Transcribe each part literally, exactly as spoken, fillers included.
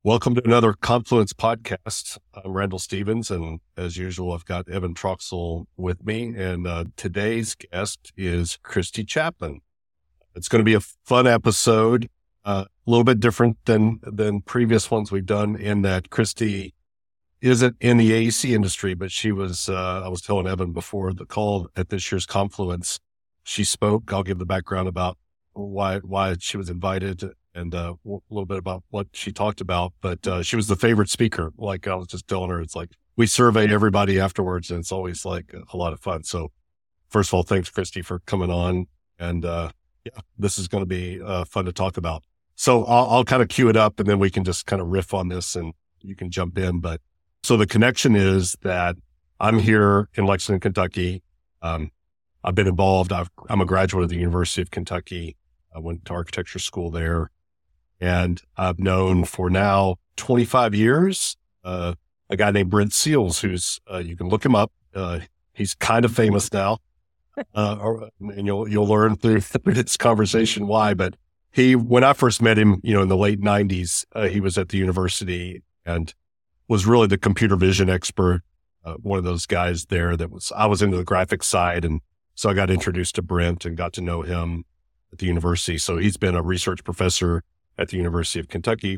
Welcome to another Confluence podcast. I'm Randall Stevens, and as usual, I've got Evan Troxel with me. And uh, today's guest is Christy Chapman. It's going to be a fun episode, uh, a little bit different than than previous ones we've done. In that Christy isn't in the A E C industry, but she was. Uh, I was telling Evan before the call at this year's Confluence. She spoke. I'll give the background about why why she was invited. And uh, a little bit about what she talked about, but uh, she was the favorite speaker. Like I was just telling her, it's like we survey everybody afterwards, and it's always like a lot of fun. So, first of all, thanks, Christy, for coming on. And uh, yeah, this is going to be uh, fun to talk about. So I'll, I'll kind of cue it up, and then we can just kind of riff on this, and you can jump in. But so the connection is that I'm here in Lexington, Kentucky. Um, I've been involved. I've, I'm a graduate of the University of Kentucky. I went to architecture school there. And I've known for now twenty-five years, uh, a guy named Brent Seals, who's, uh, you can look him up. Uh, he's kind of famous now. Uh, or, and you'll, you'll learn through this conversation why, but he, when I first met him, you know, in the late nineties, uh, he was at the university and was really the computer vision expert. Uh, one of those guys there that was, I was into the graphics side. And so I got introduced to Brent and got to know him at the university. So he's been a research professor at the University of Kentucky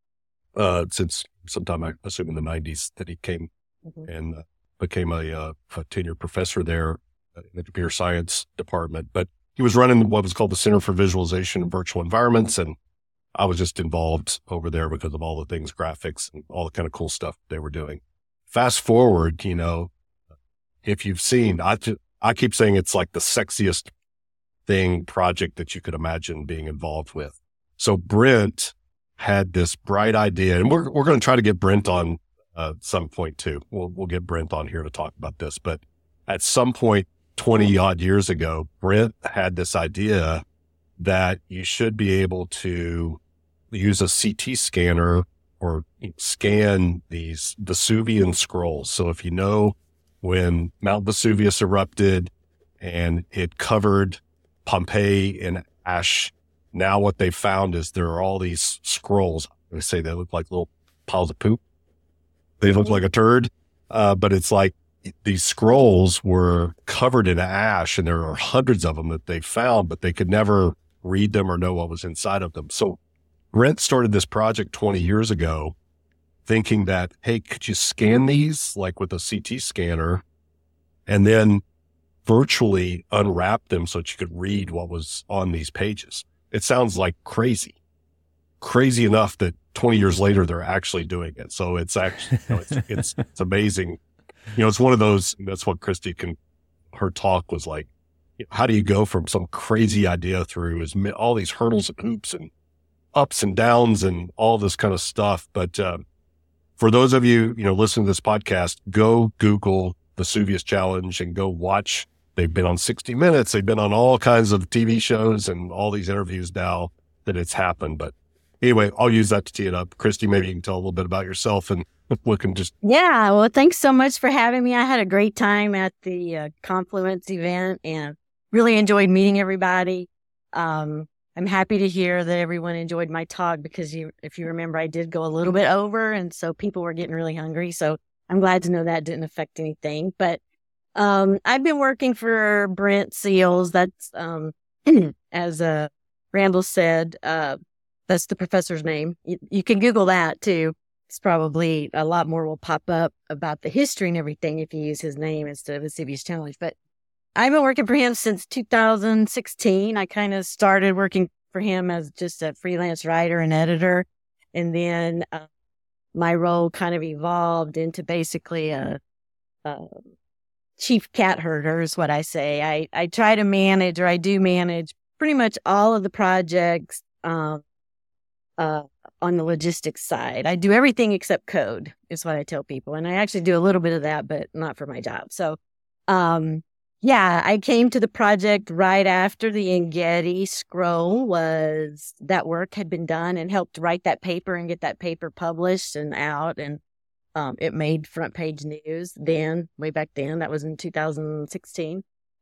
uh, since sometime, I assume in the nineties, that he came mm-hmm. and uh, became a, uh, a tenured professor there in the computer science department. But he was running what was called the Center for Visualization of Virtual Environments. And I was just involved over there because of all the things, graphics and all the kind of cool stuff they were doing. Fast forward, you know, if you've seen, I, I keep saying it's like the sexiest thing, project that you could imagine being involved with. So Brent had this bright idea, and we're we're going to try to get Brent on uh, some point too. We'll we'll get Brent on here to talk about this. But at some point, twenty odd years ago, Brent had this idea that you should be able to use a C T scanner or scan these Vesuvian scrolls. So if you know when Mount Vesuvius erupted and it covered Pompeii in ash. Now what they found is there are all these scrolls. They say they look like little piles of poop. They look like a turd, uh, but it's like these scrolls were covered in ash, and there are hundreds of them that they found, but they could never read them or know what was inside of them. So Brent started this project twenty years ago thinking that, hey, could you scan these like with a C T scanner and then virtually unwrap them so that you could read what was on these pages? It sounds like crazy, crazy enough that twenty years later, they're actually doing it. So it's actually, you know, it's, it's, it's amazing. You know, it's one of those, that's what Christy can, her talk was like, you know, how do you go from some crazy idea through is all these hurdles and hoops and ups and downs and all this kind of stuff. But, uh, for those of you, you know, listening to this podcast, go Google Vesuvius Challenge and go watch. They've been on sixty minutes. They've been on all kinds of T V shows and all these interviews now that it's happened. But anyway, I'll use that to tee it up. Christy, maybe you can tell a little bit about yourself and we can just. Yeah. Well, thanks so much for having me. I had a great time at the uh, Confluence event and really enjoyed meeting everybody. Um, I'm happy to hear that everyone enjoyed my talk because you, if you remember, I did go a little bit over. And so people were getting really hungry. So I'm glad to know that didn't affect anything. But Um, I've been working for Brent Seals. That's, um, as, uh, Randall said, uh, that's the professor's name. You, you can Google that too. It's probably a lot more will pop up about the history and everything if you use his name instead of Vesuvius Challenge. But I've been working for him since two thousand sixteen. I kind of started working for him as just a freelance writer and editor. And then, uh, my role kind of evolved into basically a, a chief cat herder is what I say. I, I try to manage, or I do manage pretty much all of the projects um, uh, on the logistics side. I do everything except code is what I tell people. And I actually do a little bit of that, but not for my job. So, um, yeah, I came to the project right after the Engedi scroll was, that work had been done, and helped write that paper and get that paper published and out. And Um, it made front page news then, way back then. That was in two thousand sixteen.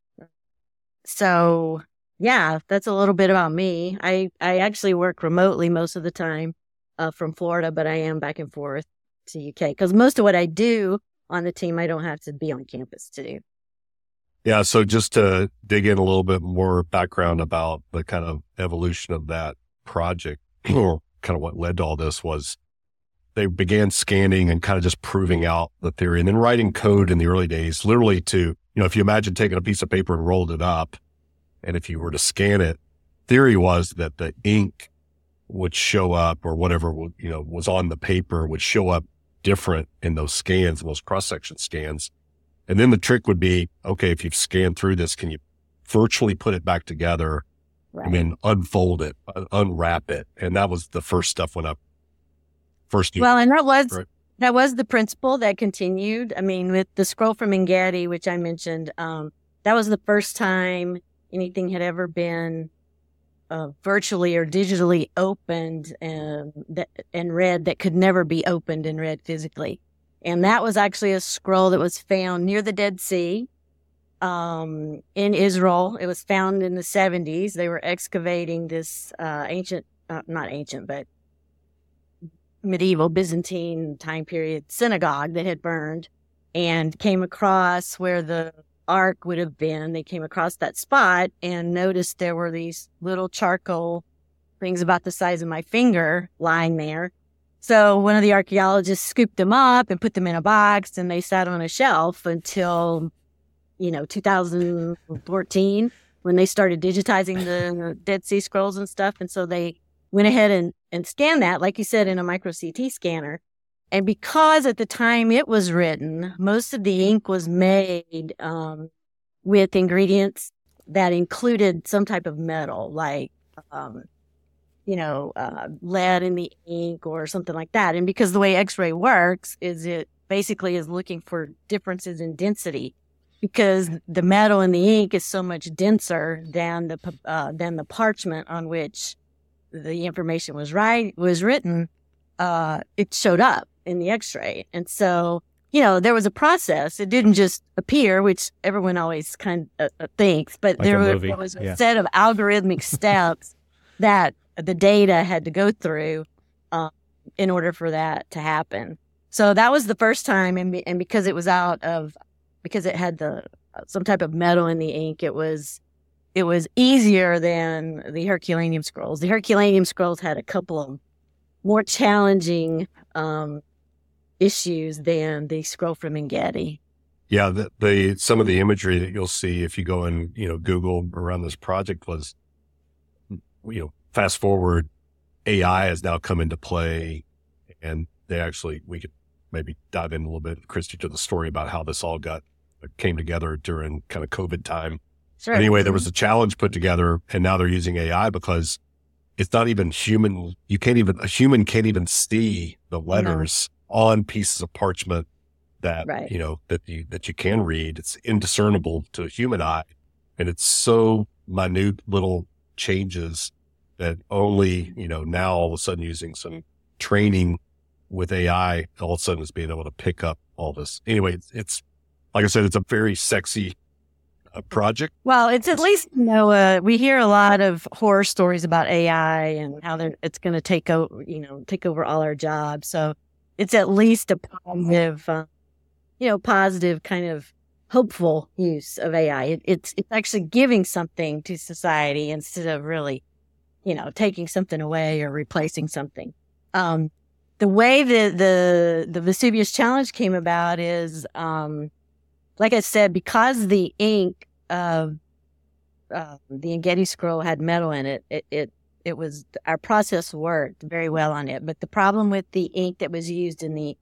So, yeah, that's a little bit about me. I, I actually work remotely most of the time. uh, from Florida, but I am back and forth to U K because most of what I do on the team, I don't have to be on campus to do. Yeah. So just to dig in a little bit more background about the kind of evolution of that project, or kind of what led to all this, was they began scanning and kind of just proving out the theory and then writing code in the early days, literally to, you know, if you imagine taking a piece of paper and rolled it up, and if you were to scan it, theory was that the ink would show up, or whatever, you know, was on the paper would show up different in those scans, those cross-section scans. And then the trick would be, okay, if you've scanned through this, can you virtually put it back together right. and then unfold it, unwrap it? And that was the first stuff when I first knew. Well, and that was, right? that was the principle that continued. I mean, with the scroll from Engedi, which I mentioned, um, that was the first time anything had ever been uh, virtually or digitally opened and, that, and read that could never be opened and read physically. And that was actually a scroll that was found near the Dead Sea um, in Israel. It was found in the seventies. They were excavating this uh, ancient, uh, not ancient, but medieval Byzantine time period synagogue that had burned, and came across where the ark would have been. They came across that spot and noticed there were these little charcoal things about the size of my finger lying there. So one of the archaeologists scooped them up and put them in a box, and they sat on a shelf until, you know, two thousand fourteen, when they started digitizing the Dead Sea Scrolls and stuff. And so they went ahead and, and scanned that, like you said, in a micro C T scanner. And because at the time it was written, most of the ink was made um, with ingredients that included some type of metal, like, um, you know, uh, lead in the ink or something like that. And because the way X-ray works is it basically is looking for differences in density, because the metal in the ink is so much denser than the uh, than the parchment on which the information was right was written. Uh, it showed up in the X-ray. And so, you know, there was a process. It didn't just appear, which everyone always kind of uh, thinks, but like there, a was, movie. there was a yeah. set of algorithmic steps that the data had to go through uh, in order for that to happen. So that was the first time. And, and because it was out of, because it had the some type of metal in the ink, it was it was easier than the Herculaneum scrolls. The Herculaneum scrolls had a couple of more challenging um, issues than the scroll from Engedi. Yeah, the, the some of the imagery that you'll see if you go and, you know, Google around this project was, you know, fast forward, A I has now come into play, and they actually, we could maybe dive in a little bit, Christy, to the story about how this all got, came together during kind of COVID time. Sure. Anyway, there was a challenge put together, and now they're using A I because it's not even human. You can't even, a human can't even see the letters no. on pieces of parchment that, right. you know, that you, that you can read. It's indiscernible to a human eye. And it's so minute little changes that only, you know, now all of a sudden using some training with A I, all of a sudden is being able to pick up all this. Anyway, it's, it's like I said, it's a very sexy uh, project. Well, it's at least, you know, uh, we hear a lot of horror stories about A I and how they're, it's going to take over, you know, take over all our jobs. So it's at least a positive, uh, you know, positive kind of hopeful use of A I. It, it's, it's actually giving something to society instead of really, you know, taking something away or replacing something. Um, the way the, the, the Vesuvius Challenge came about is, um, like I said, because the ink of uh, the Engedi scroll had metal in it, it, it, it was, our process worked very well on it. But the problem with the ink that was used in the,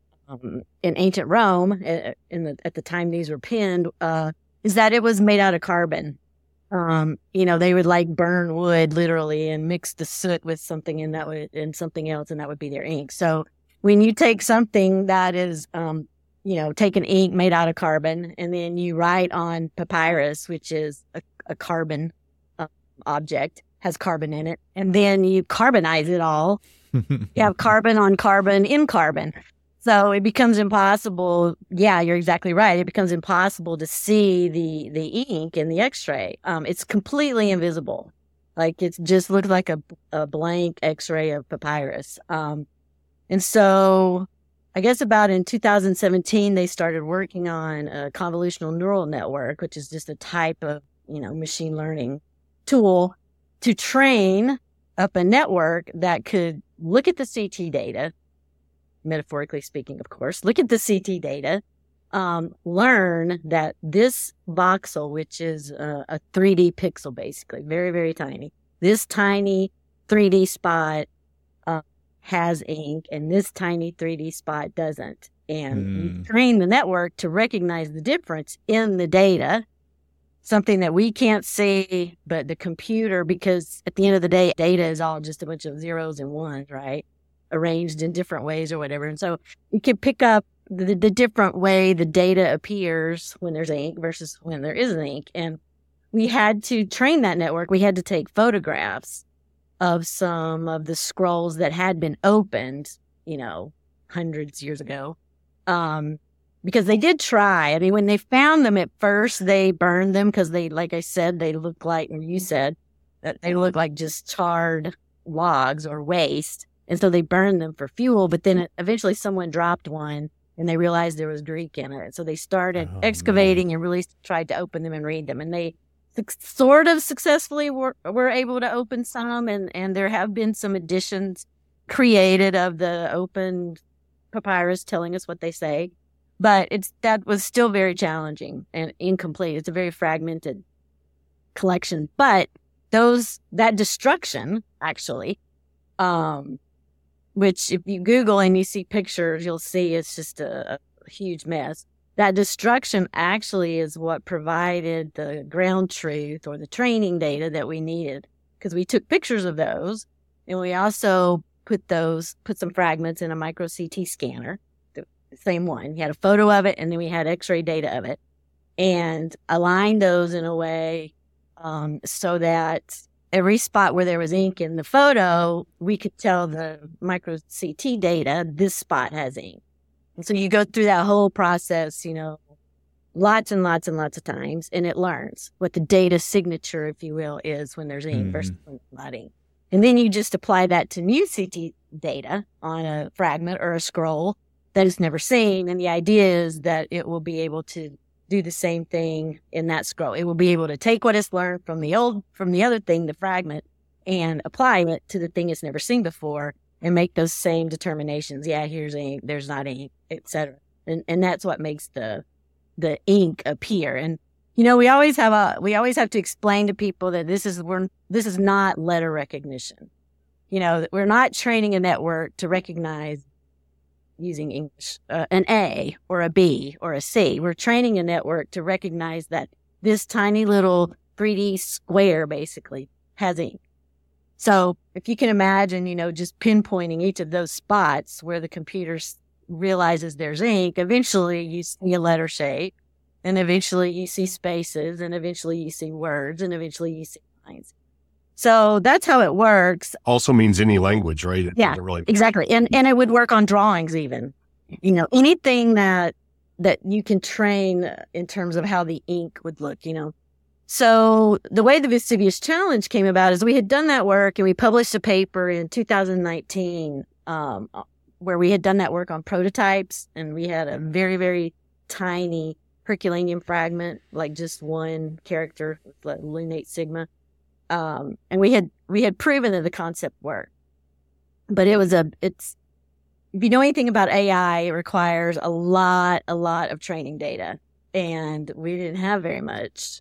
um, in ancient Rome, in the, at the time these were penned, uh, is that it was made out of carbon. Um, you know, they would like burn wood literally and mix the soot with something and that would, and something else, and that would be their ink. So when you take something that is, um, you know, take an ink made out of carbon and then you write on papyrus, which is a, a carbon uh, object, has carbon in it, and then you carbonize it all. You have carbon on carbon in carbon. So it becomes impossible. Yeah, you're exactly right. It becomes impossible to see the, the ink in the X-ray. Um, it's completely invisible. Like it just looked like a, a blank x-ray of papyrus. Um, and so I guess about in two thousand seventeen, they started working on a convolutional neural network, which is just a type of, you know, machine learning tool to train up a network that could look at the C T data, metaphorically speaking, of course, look at the C T data, um, learn that this voxel, which is a, a three D pixel, basically, very, very tiny, this tiny three D spot uh, has ink and this tiny three D spot doesn't. And mm. you train the network to recognize the difference in the data, something that we can't see, but the computer, because at the end of the day, data is all just a bunch of zeros and ones, right? Arranged in different ways or whatever. And so you can pick up the, the different way the data appears when there's ink versus when there isn't ink. And we had to train that network. We had to take photographs of some of the scrolls that had been opened, you know, hundreds of years ago. Um, because they did try. I mean, when they found them at first, they burned them because they, like I said, they look like, or you said, that they look like just charred logs or waste. And so they burned them for fuel. But then eventually someone dropped one and they realized there was Greek in it. So they started oh, excavating man. and really tried to open them and read them. And they sort of successfully were, were able to open some. And, and there have been some editions created of the open papyrus telling us what they say. But it's that was still very challenging and incomplete. It's a very fragmented collection. But those that destruction, actually, um, which if you Google and you see pictures, you'll see it's just a, a huge mess. That destruction actually is what provided the ground truth or the training data that we needed, because we took pictures of those and we also put those, put some fragments in a micro C T scanner. Same one. We had a photo of it, and then we had x-ray data of it, and aligned those in a way um, so that every spot where there was ink in the photo, we could tell the micro C T data, this spot has ink. And so you go through that whole process, you know, lots and lots and lots of times, and it learns what the data signature, if you will, is when there's ink mm-hmm. versus when there's not ink. And then you just apply that to new C T data on a fragment or a scroll that is never seen. And the idea is that it will be able to do the same thing in that scroll. It will be able to take what it's learned from the old, from the other thing, the fragment, and apply it to the thing it's never seen before and make those same determinations. Yeah, here's ink, there's not ink, et cetera. And and that's what makes the the ink appear. And you know, we always have a we always have to explain to people that this is we're this is not letter recognition. You know, we're not training a network to recognize using English, uh, an A or a B or a C. We're training a network to recognize that this tiny little three D square basically has ink. So if you can imagine, you know, just pinpointing each of those spots where the computer realizes there's ink, eventually you see a letter shape, and eventually you see spaces, and eventually you see words, and eventually you see lines. So that's how it works. Also means any language, right? It yeah, really... exactly. And and it would work on drawings even. You know, anything that that you can train in terms of how the ink would look, you know. So the way the Vesuvius Challenge came about is we had done that work and we published a paper in two thousand nineteen um, where we had done that work on prototypes, and we had a very, very tiny Herculaneum fragment, like just one character, like lunate sigma. Um, and we had, we had proven that the concept worked, but it was a, it's, if you know anything about A I, it requires a lot, a lot of training data, and we didn't have very much.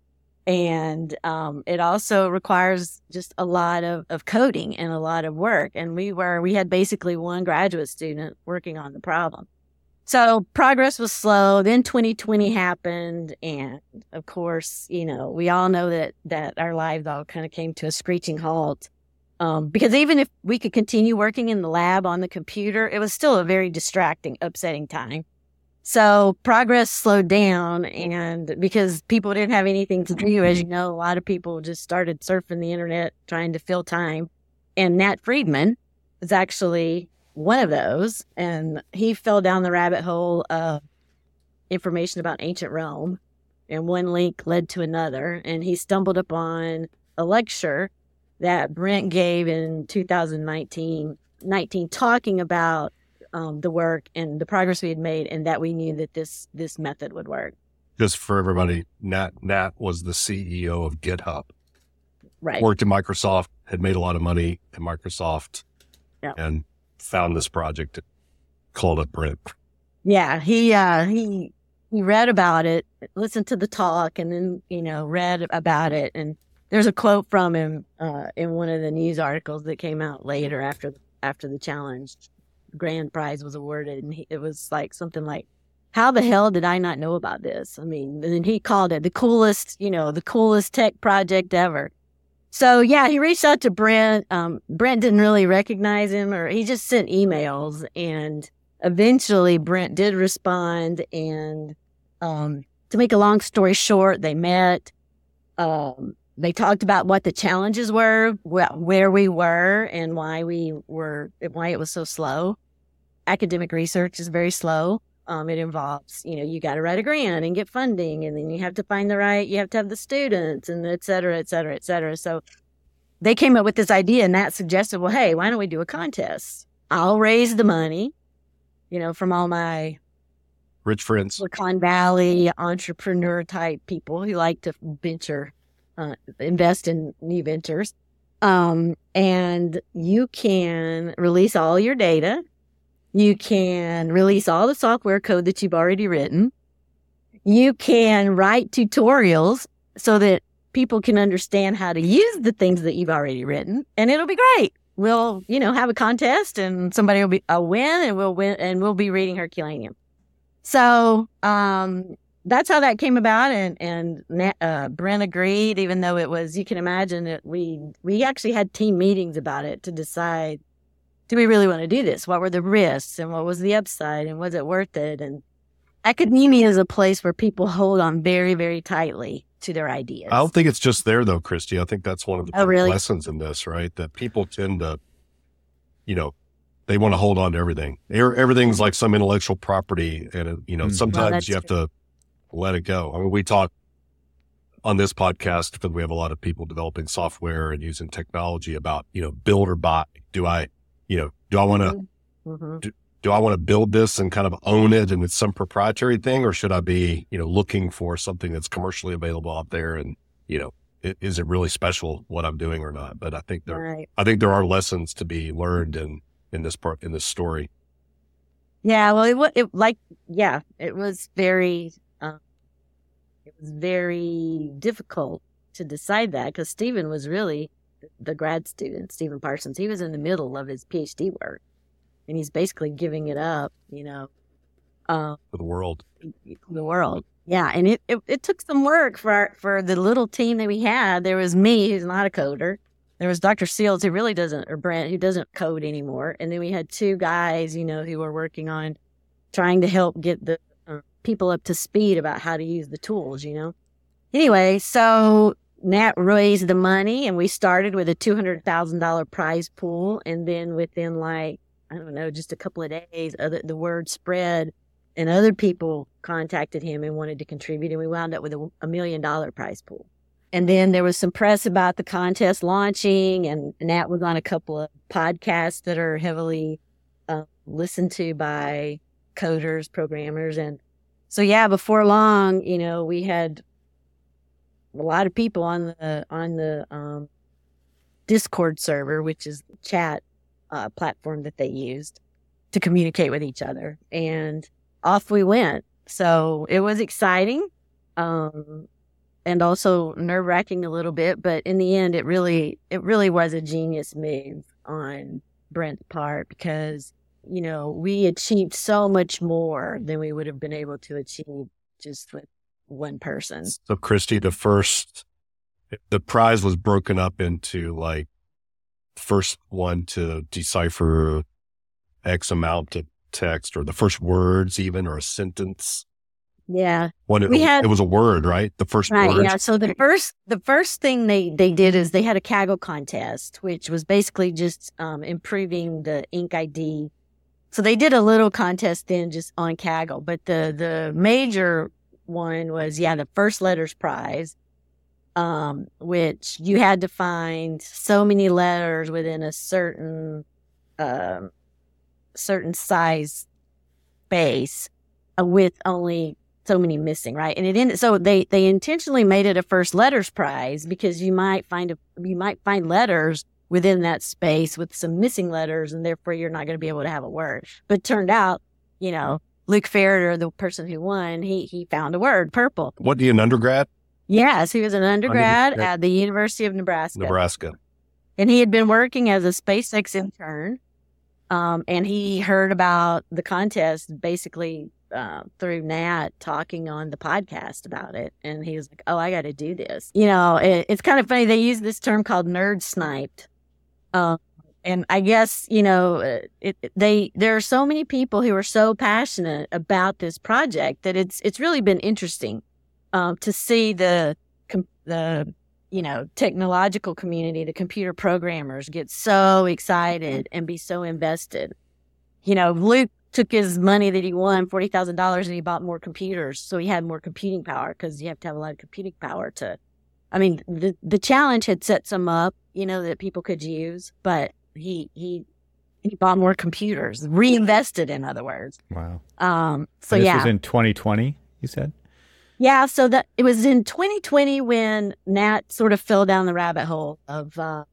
And, um, it also requires just a lot of, of coding and a lot of work. And we were, we had basically one graduate student working on the problem. So progress was slow. Then twenty twenty happened. And of course, you know, we all know that, that our lives all kind of came to a screeching halt. Um, because even if we could continue working in the lab on the computer, it was still a very distracting, upsetting time. So progress slowed down, and because people didn't have anything to do, as you know, a lot of people just started surfing the internet, trying to fill time. And Nat Friedman was actually one of those, and he fell down the rabbit hole of information about ancient Rome, and one link led to another, and he stumbled upon a lecture that Brent gave in two thousand nineteen, nineteen talking about um, the work and the progress we had made, and that we knew that this this method would work. Just for everybody, Nat Nat was the C E O of GitHub. Right. Worked at Microsoft, had made a lot of money at Microsoft, Yeah. and found this project, called up Brent. Yeah, he uh, he he read about it, listened to the talk, and then you know read about it. And there's a quote from him uh, in one of the news articles that came out later after after the challenge grand prize was awarded, and he, it was like something like, "How the hell did I not know about this?" I mean, and he called it the coolest, you know, the coolest tech project ever. So yeah, he reached out to Brent. Um, Brent didn't really recognize him, or he just sent emails, and eventually Brent did respond. And um, to make a long story short, they met. Um, they talked about what the challenges were, wh- where we were, and why we were, why it was so slow. Academic research is very slow. Um, it involves, you know, you got to write a grant and get funding, and then you have to find the right, you have to have the students, and et cetera, et cetera, et cetera. So they came up with this idea, and that suggested, well, hey, why don't we do a contest? I'll raise the money, you know, from all my Rich friends. Silicon Valley entrepreneur type people who like to venture, uh, invest in new ventures. Um, and you can release all your data. You can release all the software code that you've already written. You can write tutorials so that people can understand how to use the things that you've already written, and it'll be great. We'll, you know, have a contest, and somebody will be a win, and we'll win, and we'll be reading Herculaneum. So um, that's how that came about, and and uh, Brent agreed, even though it was, you can imagine that we we actually had team meetings about it to decide, do we really want to do this? What were the risks, and what was the upside, and was it worth it? And academia is a place where people hold on very, very tightly to their ideas. I don't think it's just there though, Christy. I think that's one of the Oh, really? lessons in this, right? That people tend to, you know, they want to hold on to everything. Everything's like some intellectual property, and you know, Mm. sometimes Well, you have to let it go. I mean, we talk on this podcast because we have a lot of people developing software and using technology about, you know, build or buy. Do I, you know, do I want to, Mm-hmm. do, do I want to build this and kind of own it and it's some proprietary thing, or should I be, you know, looking for something that's commercially available out there? And, you know, it, is it really special what I'm doing or not? But I think there, Right. I think there are lessons to be learned in, in this part, in this story. Yeah, well, it was it, like, yeah, it was very, um, it was very difficult to decide that, because Stephen was really the grad student, Stephen Parsons. He was in the middle of his PhD work, and he's basically giving it up, you know, um, For the world. the world. Yeah, and it, it, it took some work for our, for the little team that we had. There was me, who's not a coder. There was Doctor Seals, who really doesn't, or Brent, who doesn't code anymore. And then we had two guys, you know, who were working on trying to help get the uh, people up to speed about how to use the tools, you know. Anyway, so Nat raised the money, and we started with a two hundred thousand dollars prize pool. And then within, like, I don't know, just a couple of days, other, the word spread, and other people contacted him and wanted to contribute. And we wound up with a, a million dollar prize pool. And then there was some press about the contest launching, and Nat was on a couple of podcasts that are heavily uh, listened to by coders, programmers. And so, yeah, before long, you know, we had a lot of people on the, on the um, Discord server, which is the chat uh, platform that they used to communicate with each other. And off we went. So it was exciting. Um, and also nerve-wracking a little bit, but in the end, it really, it really was a genius move on Brent's part, because, you know, we achieved so much more than we would have been able to achieve just with one person. So Christy, the first, the prize was broken up into like first one to decipher X amount of text, or the first words even, or a sentence. Yeah. When it, We had- it was a word, right? The first Right. word. Yeah. So the first, the first thing they, they did is they had a Kaggle contest, which was basically just um, improving the Ink I D. So they did a little contest then just on Kaggle, but the, the major one was, yeah, the first letters prize. um, which you had to find so many letters within a certain um, certain size space uh, with only so many missing, right? And it ended, so they they intentionally made it a first letters prize because you might find a you might find letters within that space with some missing letters, and therefore you're not going to be able to have a word. But it turned out, you know, Luke Ferreter, the person who won, he he found a word, purple. What, you an undergrad? Yes, he was an undergrad, Undergrad. at the University of Nebraska. Nebraska. And he had been working as a SpaceX intern. Um, and he heard about the contest basically uh, through Nat talking on the podcast about it. And he was like, oh, I got to do this. You know, it, it's kind of funny. They use this term called nerd sniped. Um, and I guess, you know, it, it, they there are so many people who are so passionate about this project that it's it's really been interesting um, to see the the you know, technological community, the computer programmers get so excited and be so invested. You know, Luke took his money that he won, forty thousand dollars, and he bought more computers. So he had more computing power because you have to have a lot of computing power to, I mean, the, the challenge had set some up, you know, that people could use, but he, he, he bought more computers, reinvested, in other words. Wow. Um, so And this yeah. was in twenty twenty, you said? Yeah, so that it was in twenty twenty when Nat sort of fell down the rabbit hole of uh,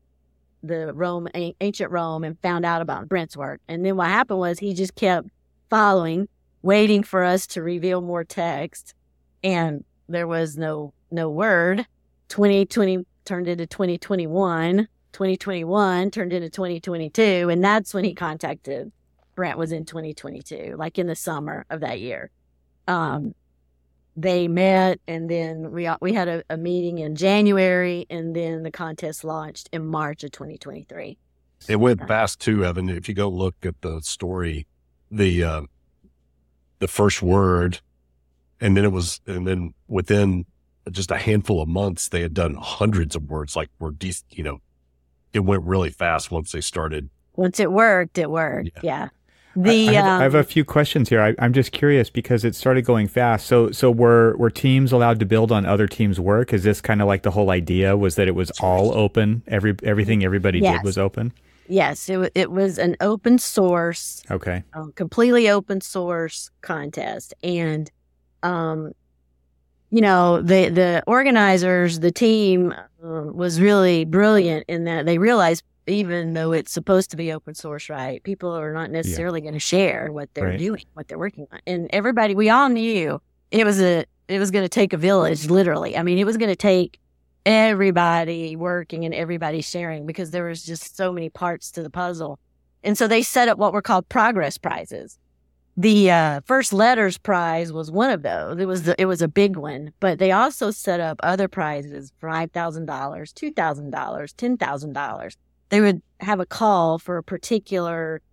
the Rome, ancient Rome, and found out about Brent's work. And then what happened was he just kept following, waiting for us to reveal more text, and there was no no word. twenty twenty turned into twenty twenty-one. twenty twenty-one turned into twenty twenty-two, and that's when he contacted Brent. Was in twenty twenty-two, like in the summer of that year. Um, They met, and then we we had a, a meeting in January, and then the contest launched in March of twenty twenty-three. It went fast too, Evan. If you go look at the story, the uh, the first word, and then it was, and then within just a handful of months, they had done hundreds of words. Like we're, de- you know, it went really fast once they started. Once it worked, it worked. Yeah. yeah. The, I, I, have, um, I have a few questions here. I, I'm just curious because it started going fast. So, so were were teams allowed to build on other teams' work? Is this kind of like the whole idea was that it was all open? Every everything everybody yes. did was open. Yes, it w- it was an open source, okay, um, completely open source contest, and um, you know the the organizers, the team um, was really brilliant in that they realized, even though it's supposed to be open source, right? People are not necessarily yeah. going to share what they're right. doing, what they're working on. And everybody, we all knew it was a, it was going to take a village, literally. I mean, it was going to take everybody working and everybody sharing because there was just so many parts to the puzzle. And so they set up what were called progress prizes. The uh, first letters prize was one of those. It was the, it was a big one, but they also set up other prizes: five thousand dollars, two thousand dollars, ten thousand dollars. They would have a call for a particular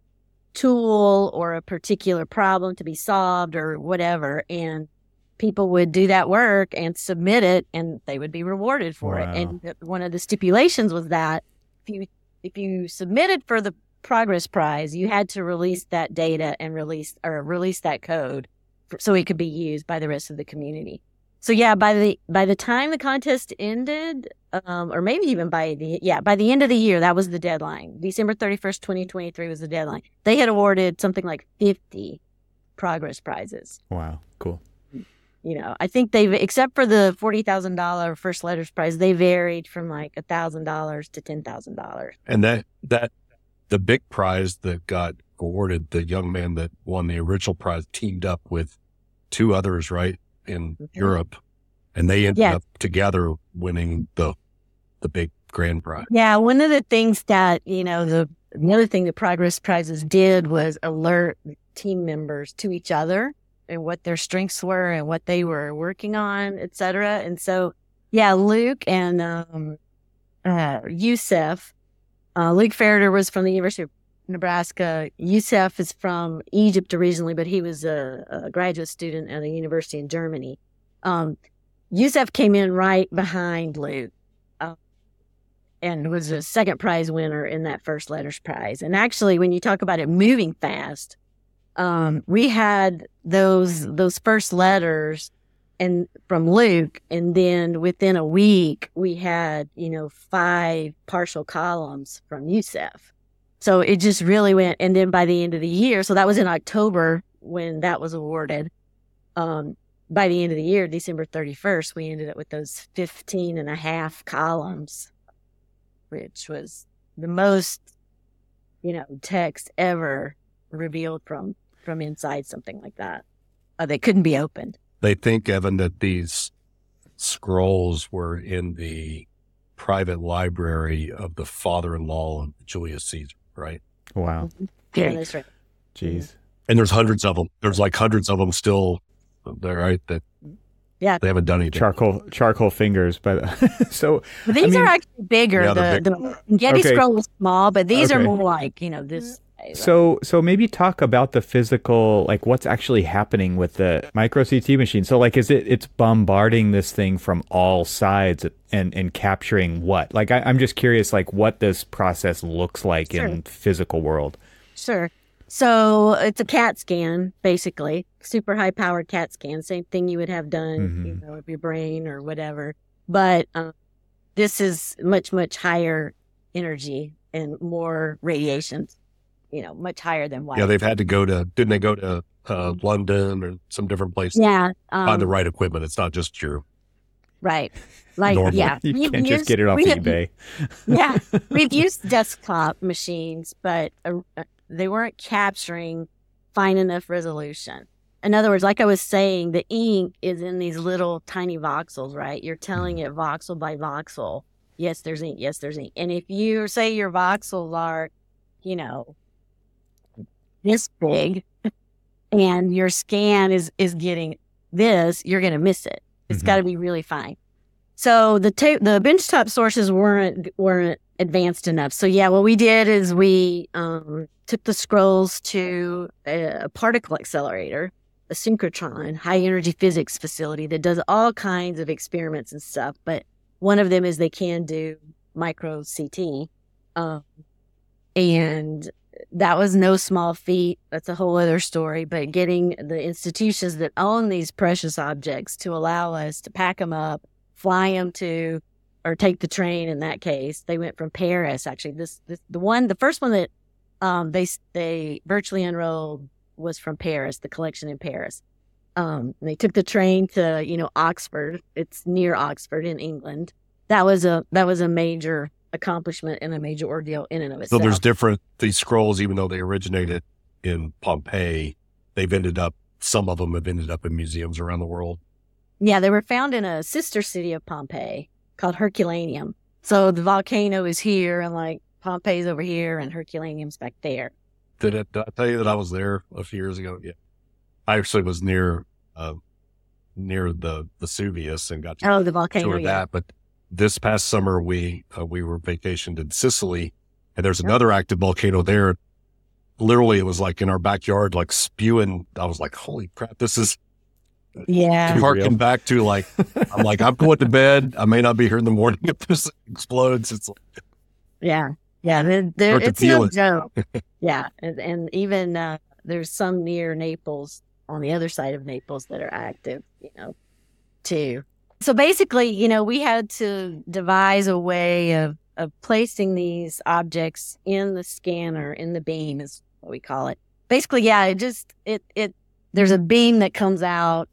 tool or a particular problem to be solved or whatever. And people would do that work and submit it, and they would be rewarded for wow. it. And one of the stipulations was that if you, if you submitted for the progress prize, you had to release that data and release or release that code for, so it could be used by the rest of the community. So yeah, by the by the time the contest ended, um, or maybe even by the yeah by the end of the year, that was the deadline. December thirty-first, twenty twenty-three was the deadline. They had awarded something like fifty progress prizes. Wow, cool. You know, I think they've, except for the forty thousand dollar first letters prize, they varied from like a thousand dollars to ten thousand dollars. And that that the big prize that got awarded, the young man that won the original prize teamed up with two others, right? in okay. Europe, and they ended yes. up together winning the the big grand prize. Yeah, one of the things that, you know, the the other thing the progress prizes did was alert team members to each other and what their strengths were and what they were working on, et cetera. And so, yeah, Luke and um, uh, Youssef, uh, Luke Ferreter was from the University of Nebraska. Youssef is from Egypt originally, but he was a, a graduate student at a university in Germany. Um, Youssef came in right behind Luke uh, and was a second prize winner in that first letters prize. And actually, when you talk about it moving fast, um, we had those those first letters and from Luke. And then within a week, we had, you know, five partial columns from Youssef. So it just really went. And then by the end of the year, so that was in October when that was awarded. Um, by the end of the year, December thirty-first, we ended up with those fifteen and a half columns, which was the most, you know, text ever revealed from, from inside something like that. Uh, they couldn't be opened. They think, Evan, that these scrolls were in the private library of the father-in-law of Julius Caesar, right? Wow. Yeah, that's right. Jeez. And there's hundreds of them. There's like hundreds of them still there, right? That yeah, they haven't done anything. Charcoal, charcoal fingers. But so but these I mean, are actually bigger. Yeah, the, big. the Getty Okay. scroll was small, but these Okay. are more like, you know, this. So, so maybe talk about the physical, like what's actually happening with the micro C T machine. So, like, is it it's bombarding this thing from all sides and and capturing what? Like, I, I'm just curious, like, what this process looks like Sure. in physical world. Sure. So it's a CAT scan, basically, super high powered CAT scan. Same thing you would have done, Mhm. you know, of your brain or whatever. But um, this is much, much higher energy and more radiation, you know, much higher than light. Yeah, they've had to go to, didn't they go to uh, London or some different place to Yeah. Um, find the right equipment? It's not just your, Right. Like, Normal. yeah. You we've can't just used- get it off we- eBay. Yeah. We've used desktop machines, but uh, uh, they weren't capturing fine enough resolution. In other words, like I was saying, the ink is in these little tiny voxels, right? You're telling it voxel by voxel. Yes, there's ink. Yes, there's ink. And if you say your voxels are, you know, this big and your scan is, is getting this, you're going to miss it. It's Mhm. got to be really fine. So the ta- the benchtop sources weren't weren't advanced enough. So yeah, what we did is we um, took the scrolls to a, a particle accelerator, a synchrotron, high energy physics facility that does all kinds of experiments and stuff. But one of them is they can do micro C T, um, and that was no small feat. That's a whole other story. But getting the institutions that own these precious objects to allow us to pack them up, fly them to, or take the train. In that case, they went from Paris. Actually, this, this the one, the first one that um, they they virtually unrolled was from Paris. The collection in Paris. Um, they took the train to you know Oxford. It's near Oxford in England. That was a that was a major accomplishment and a major ordeal in and of so itself. there's different, these scrolls, even though they originated in Pompeii, they've ended up, some of them have ended up in museums around the world. Yeah, they were found in a sister city of Pompeii called Herculaneum. So the volcano is here, and like Pompeii's over here, and Herculaneum's back there. Did, it, did I tell you that I was there a few years ago? Yeah. I actually was near, uh, near the Vesuvius and got to Oh, the volcano. tour Yeah. that. But this past summer, we, uh, we were vacationed in Sicily, and there's another active volcano there. Literally, it was like in our backyard, like spewing. I was like, holy crap, this is Yeah. Too harking real. back to like, I'm like, I'm going to bed. I may not be here in the morning if this explodes. It's like, Yeah. Yeah. They're, they're, Start to it's feel no it. joke. Yeah. And, and even uh, there's some near Naples on the other side of Naples that are active, you know, too. So basically, you know, we had to devise a way of, of placing these objects in the scanner, in the beam is what we call it. Basically, yeah, it just, it, it, there's a beam that comes out,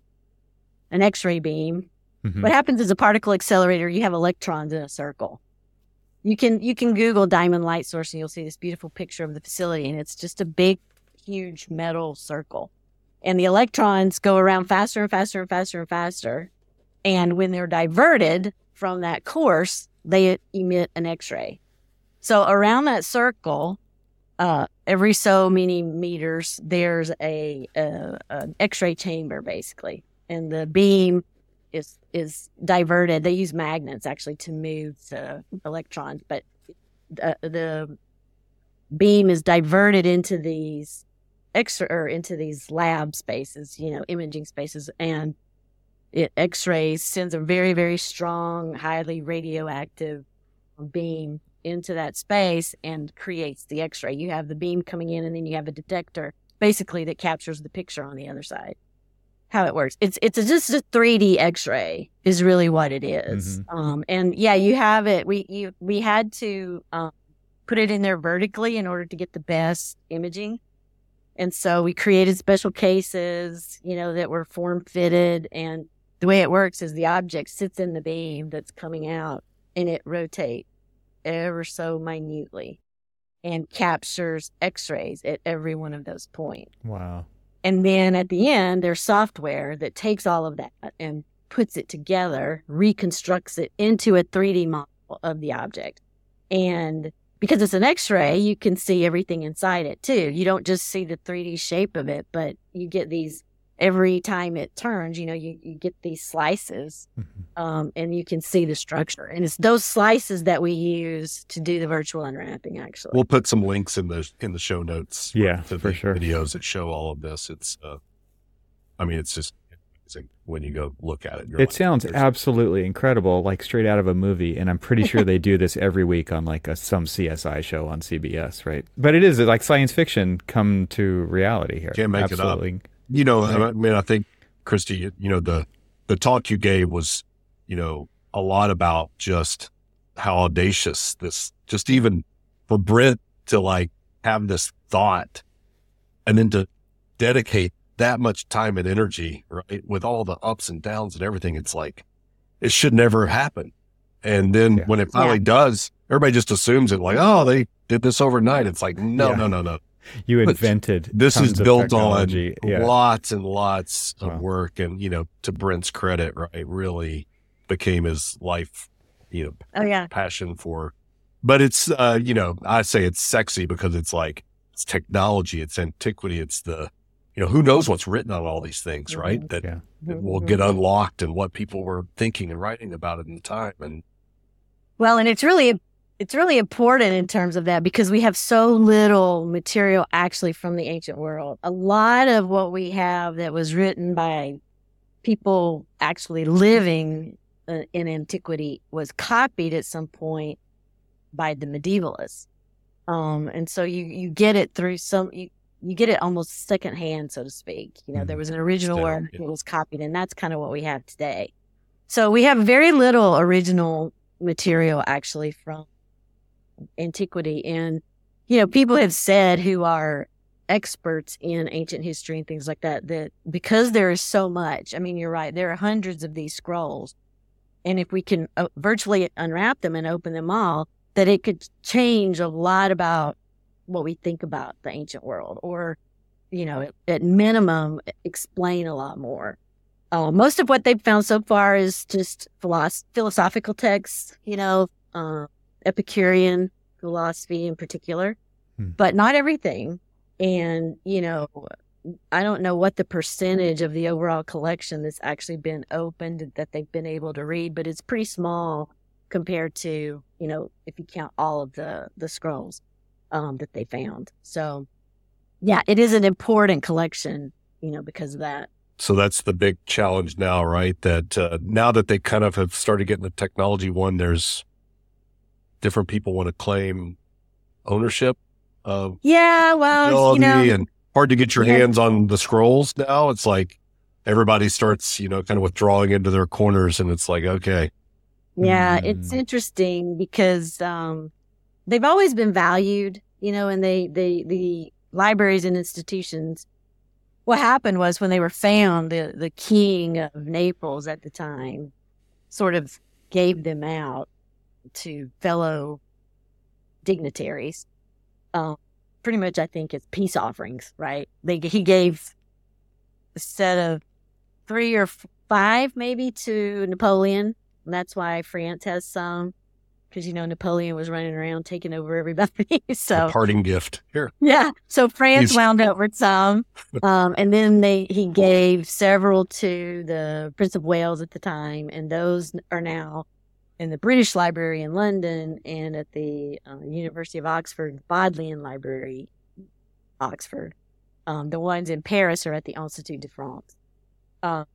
an X-ray beam. Mhm. What happens is a particle accelerator, you have electrons in a circle. You can you can Google diamond light source and you'll see this beautiful picture of the facility, and it's just a big, huge metal circle. And the electrons go around faster and faster and faster and faster. And when they're diverted from that course, they emit an X-ray. So around that circle, uh, every so many meters, there's a, a an X-ray chamber, basically. And the beam is is diverted. They use magnets actually to move the electrons, but the, the beam is diverted into these extra or into these lab spaces, you know, imaging spaces, and it X-rays, sends a very very strong, highly radioactive beam into that space and creates the X-ray. You have the beam coming in, and then you have a detector, basically, that captures the picture on the other side. how it works. It's it's a, just a three D X-ray is really what it is. Mm-hmm. Um, and yeah, you have it. We you we had to um, put it in there vertically in order to get the best imaging. And so we created special cases, you know, that were form fitted. And the way it works is the object sits in the beam that's coming out, and it rotates ever so minutely and captures X-rays at every one of those points. Wow. And then at the end, there's software that takes all of that and puts it together, reconstructs it into a three D model of the object. And because it's an X-ray, you can see everything inside it too. You don't just see the three D shape of it, but you get these, every time it turns, you know, you, you get these slices, Mm-hmm. um, and you can see the structure. And it's those slices that we use to do the virtual unwrapping, actually. We'll put some links in the in the show notes. Yeah, to for the sure. videos that show all of this. It's, uh, I mean, it's just amazing when you go look at it. You're It like, sounds there's- absolutely incredible, like straight out of a movie. And I'm pretty sure they do this every week on like a some C S I show on C B S, right? But it is like science fiction come to reality here. Can't make it up. absolutely. You know, Right. I mean, I think, Christy, you, you know, the the talk you gave was, you know, a lot about just how audacious this, just even for Brent to like have this thought and then to dedicate that much time and energy, right, with all the ups and downs and everything. It's like, it should never happen. And then Yeah. when it finally Yeah. does, everybody just assumes it like, oh, they did this overnight. It's like, no, Yeah. no, no, no. You But invented This tons is of built on technology. Yeah. lots and lots of Wow. work. And, you know, to Brent's credit, right, really became his life, you know, Oh, yeah. passion for. But it's, uh, you know, I say it's sexy because it's like, it's technology, it's antiquity, it's the, you know, who knows what's written on all these things, right? Mhm. That, Yeah. that will get unlocked and what people were thinking and writing about at the time. And Well, and it's really it's really important in terms of that because we have so little material actually from the ancient world. A lot of what we have that was written by people actually living uh, in antiquity was copied at some point by the medievalists. Um, and so you you get it through some you you get it almost secondhand, so to speak. You know, Mhm. there was an original Still, work yeah. that was copied, and that's kind of what we have today. So we have very little original material actually from antiquity. And, you know, people have said who are experts in ancient history and things like that, that because there is so much, I mean, you're right, there are hundreds of these scrolls. And if we can uh, virtually unwrap them and open them all, that it could change a lot about what we think about the ancient world, or, you know, at, at minimum, explain a lot more. Uh, most of what they've found so far is just philosoph- philosophical texts, you know, uh, Epicurean philosophy in particular, Hmm. but not everything. And, you know, I don't know what the percentage of the overall collection that's actually been opened that they've been able to read, but it's pretty small compared to, you know, if you count all of the, the scrolls um, that they found. So, yeah, it is an important collection, you know, because of that. so that's the big challenge now, right? That uh, now that they kind of have started getting the technology one, there's different people want to claim ownership of Yeah, well, you ability, know, and hard to get your yeah. hands on the scrolls now. It's like everybody starts, you know, kind of withdrawing into their corners, and it's like, okay, yeah, it's Mm. interesting because um, they've always been valued, you know, and they, they, the libraries and institutions. What happened was when they were found, the, the king of Naples at the time sort of gave them out to fellow dignitaries. Um, pretty much, I think it's peace offerings, right? They he gave a set of three or f- five, maybe, to Napoleon. And that's why France has some, because you know Napoleon was running around taking over everybody. so a parting gift here. yeah, so France He's- wound up with some, um, and then they he gave several to the Prince of Wales at the time, and those are now in the British Library in London and at the uh, University of Oxford Bodleian Library, Oxford. Um, the ones in Paris are at the Institut de France. Um,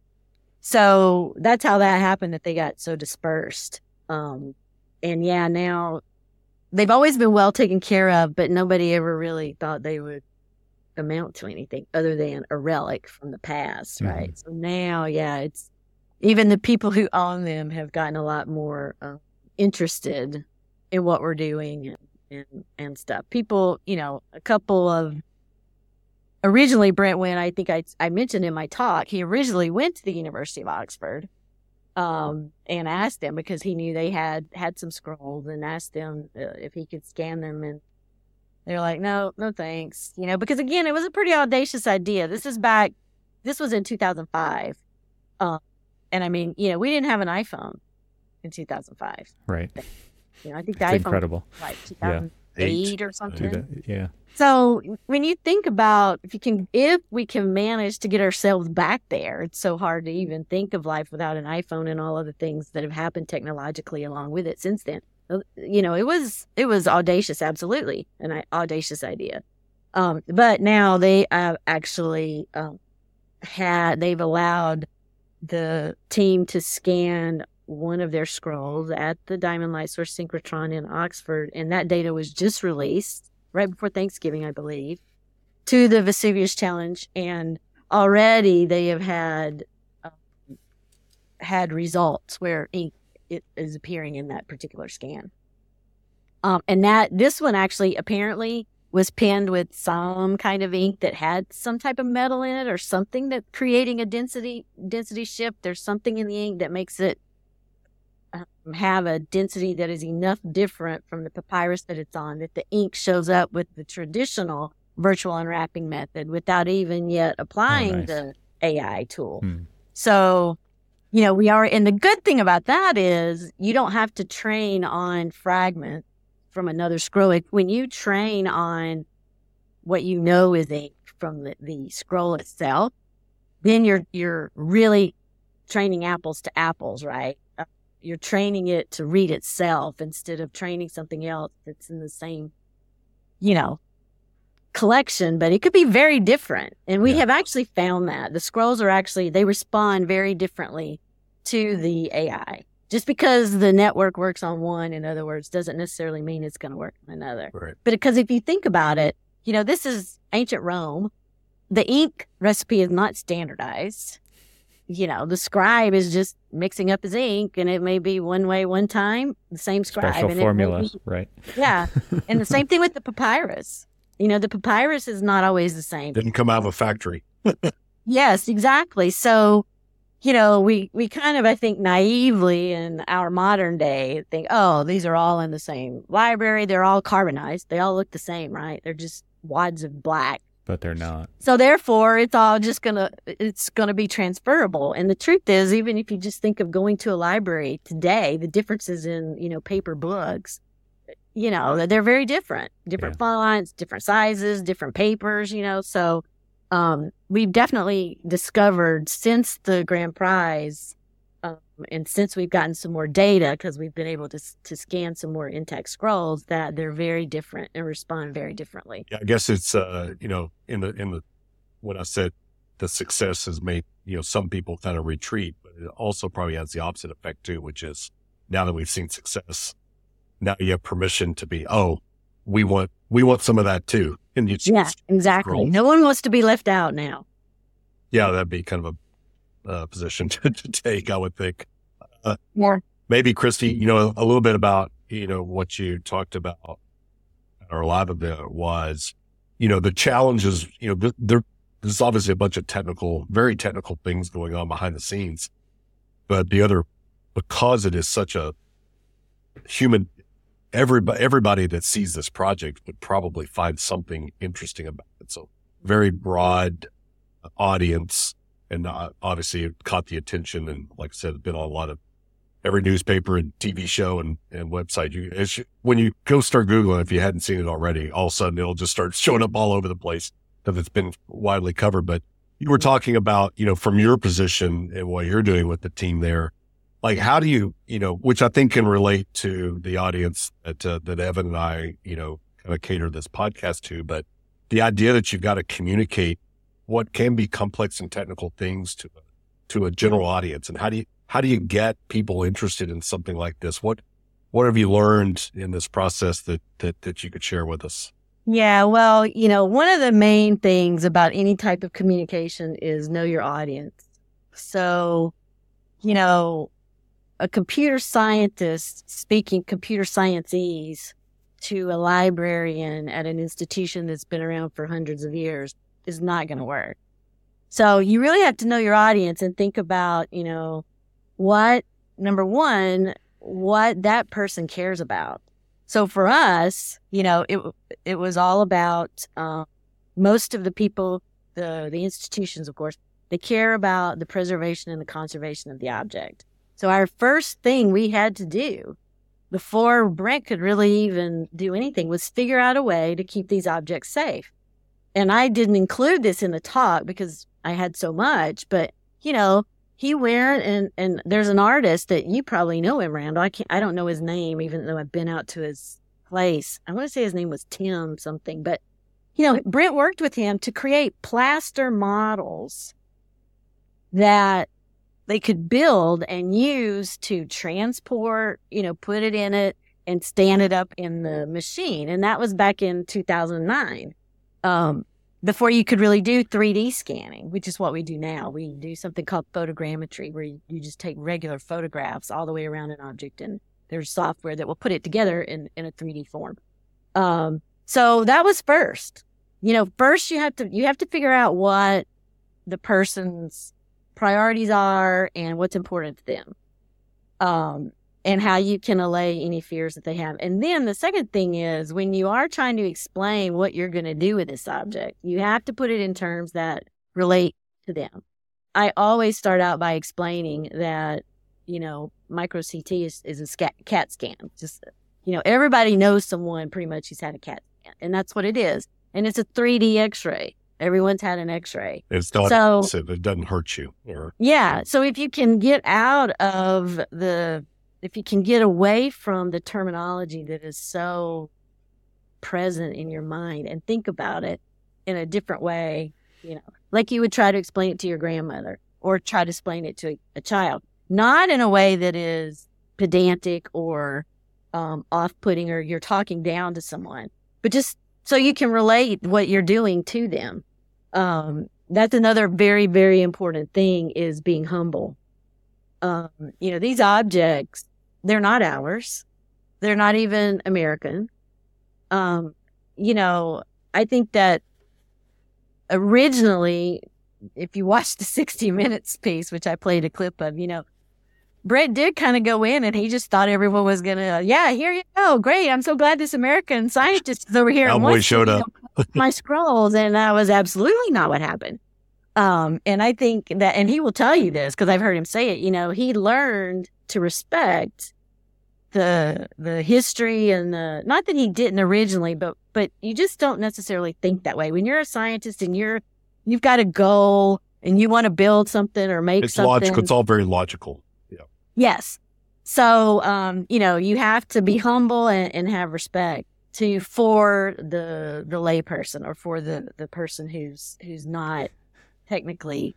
so that's how that happened, that they got so dispersed. Um, and yeah, now they've always been well taken care of, but nobody ever really thought they would amount to anything other than a relic from the past, Mhm. right? So now, yeah, it's even the people who own them have gotten a lot more uh, interested in what we're doing and, and and stuff. People, you know, a couple of originally Brent went. I think I I mentioned in my talk. He originally went to the University of Oxford, um, and asked them because he knew they had had some scrolls, and asked them uh, if he could scan them, and they're like, no, no, thanks. You know, because again, it was a pretty audacious idea. This is back. This was in two thousand five, um, and I mean, you know, we didn't have an iPhone in two thousand five. Right. You know, I think the It's iPhone incredible. was like two thousand eight Yeah. or something. Yeah. So when you think about if you can, if we can manage to get ourselves back there, it's so hard to even think of life without an iPhone and all of the things that have happened technologically along with it since then. You know, it was it was audacious, absolutely, an audacious idea. Um, but now they have actually um, had they've allowed the team to scan one of their scrolls at the Diamond Light Source Synchrotron in Oxford, and that data was just released right before Thanksgiving, I believe, to the Vesuvius Challenge, and already they have had um, had results where ink it is appearing in that particular scan. Um, and that this one actually apparently was penned with some kind of ink that had some type of metal in it or something that creating a density density shift. There's something in the ink that makes it um, have a density that is enough different from the papyrus that it's on that the ink shows up with the traditional virtual unwrapping method without even yet applying Oh, nice. the A I tool. Hmm. So, you know, we are, and the good thing about that is you don't have to train on fragments from another scroll. Like, when you train on what you know is ink from the, the scroll itself, then you're you're really training apples to apples, right? Uh, You're training it to read itself instead of training something else that's in the same, you know, collection, but it could be very different. And we Yeah. have actually found that the scrolls are actually, they respond very differently to the A I. Just because the network works on one, in other words, doesn't necessarily mean it's going to work on another. Right. But because if you think about it, you know, this is ancient Rome. The ink recipe is not standardized. You know, the scribe is just mixing up his ink, and it may be one way one time, the same scribe. Special and it may formula, be- right? yeah. And the same thing with the papyrus. You know, the papyrus is not always the same. Didn't come out of a factory. Yes, exactly. So, you know, we, we kind of, I think, naively in our modern day think, oh, these are all in the same library. They're all carbonized. They all look the same, right? They're just wads of black. But they're not. So therefore, it's all just going to, it's going to be transferable. And the truth is, even if you just think of going to a library today, the differences in, you know, paper books, you know, they're very different, different Yeah. fonts, different sizes, different papers, you know. So um, we've definitely discovered since the grand prize um, and since we've gotten some more data, because we've been able to to scan some more intact scrolls, that they're very different and respond very differently. Yeah, I guess it's uh, you know, in the in the when I said the success has made, you know, some people kind of retreat, but it also probably has the opposite effect too, which is now that we've seen success, now you have permission to be, oh, we want we want some of that too. And you Yeah, exactly. scrolls. No one wants to be left out now. Yeah, that'd be kind of a uh, position to, to take, I would think. Yeah. Maybe Christy, you know, a little bit about, you know, what you talked about at our live event was, you know, the challenges, you know, th- there, there's obviously a bunch of technical, very technical things going on behind the scenes, but the other, because it is such a human, everybody, everybody that sees this project would probably find something interesting about it. So very broad audience, and uh, obviously it caught the attention. And like I said, it's been on a lot of every newspaper and T V show and, and website. You, it's, when you go start Googling, if you hadn't seen it already, all of a sudden it'll just start showing up all over the place because it's been widely covered. But you were talking about, you know, from your position and what you're doing with the team there, like how do you, you know, which I think can relate to the audience that, uh, that Evan and I, you know, kind of cater this podcast to, but the idea that you've got to communicate what can be complex and technical things to, to a general audience. And how do you, how do you get people interested in something like this? What, what have you learned in this process that, that, that you could share with us? Yeah, well, you know, one of the main things about any type of communication is know your audience. So, you know, a computer scientist speaking computer scienceese to a librarian at an institution that's been around for hundreds of years is not going to work. So you really have to know your audience and think about, you know, what, number one, what that person cares about. So for us, you know, it it was all about uh, most of the people, the the institutions, of course, they care about the preservation and the conservation of the object. So our first thing we had to do before Brent could really even do anything was figure out a way to keep these objects safe. And I didn't include this in the talk because I had so much, but, you know, he went and, and there's an artist that you probably know him, Randall. I can't, I don't know his name, even though I've been out to his place. I want to say his name was Tim something, but, you know, Brent worked with him to create plaster models that they could build and use to transport, you know, put it in it and stand it up in the machine. And that was back in two thousand nine. Um, before you could really do three D scanning, which is what we do now. We do something called photogrammetry, where you, you just take regular photographs all the way around an object, and there's software that will put it together in, in a three D form. Um, so that was first. You know, first you have to you have to figure out what the person's priorities are and what's important to them, um, and how you can allay any fears that they have. And then the second thing is, when you are trying to explain what you're going to do with this object, you have to put it in terms that relate to them. I always start out by explaining that, you know, micro C T is, is a scat, CAT scan. Just, you know, everybody knows someone pretty much who's had a CAT scan, and that's what it is. And it's a three D X-ray. Everyone's had an X-ray. It's not, so, so it doesn't hurt you. Or... Yeah. So if you can get out of the, if you can get away from the terminology that is so present in your mind and think about it in a different way, you know, like you would try to explain it to your grandmother or try to explain it to a, a child, not in a way that is pedantic or um, off-putting or you're talking down to someone, but just so you can relate what you're doing to them. Um, that's another very, very important thing, is being humble. Um, you know, these objects, they're not ours. They're not even American. Um, you know, I think that originally, if you watch the sixty minutes piece, which I played a clip of, you know, Brett did kind of go in and he just thought everyone was going to, yeah, here you go. Great. I'm so glad this American scientist is over here. Cowboy and showed to, up. You know, my scrolls. And that was absolutely not what happened. Um, and I think that, and he will tell you this because I've heard him say it, you know, he learned to respect the, the history and the, not that he didn't originally, but, but you just don't necessarily think that way. When you're a scientist and you're, you've got a goal and you want to build something or make it's something. It's logical. It's all very logical. Yes. So, um, you know, you have to be humble and, and have respect to for the the layperson or for the, the person who's who's not technically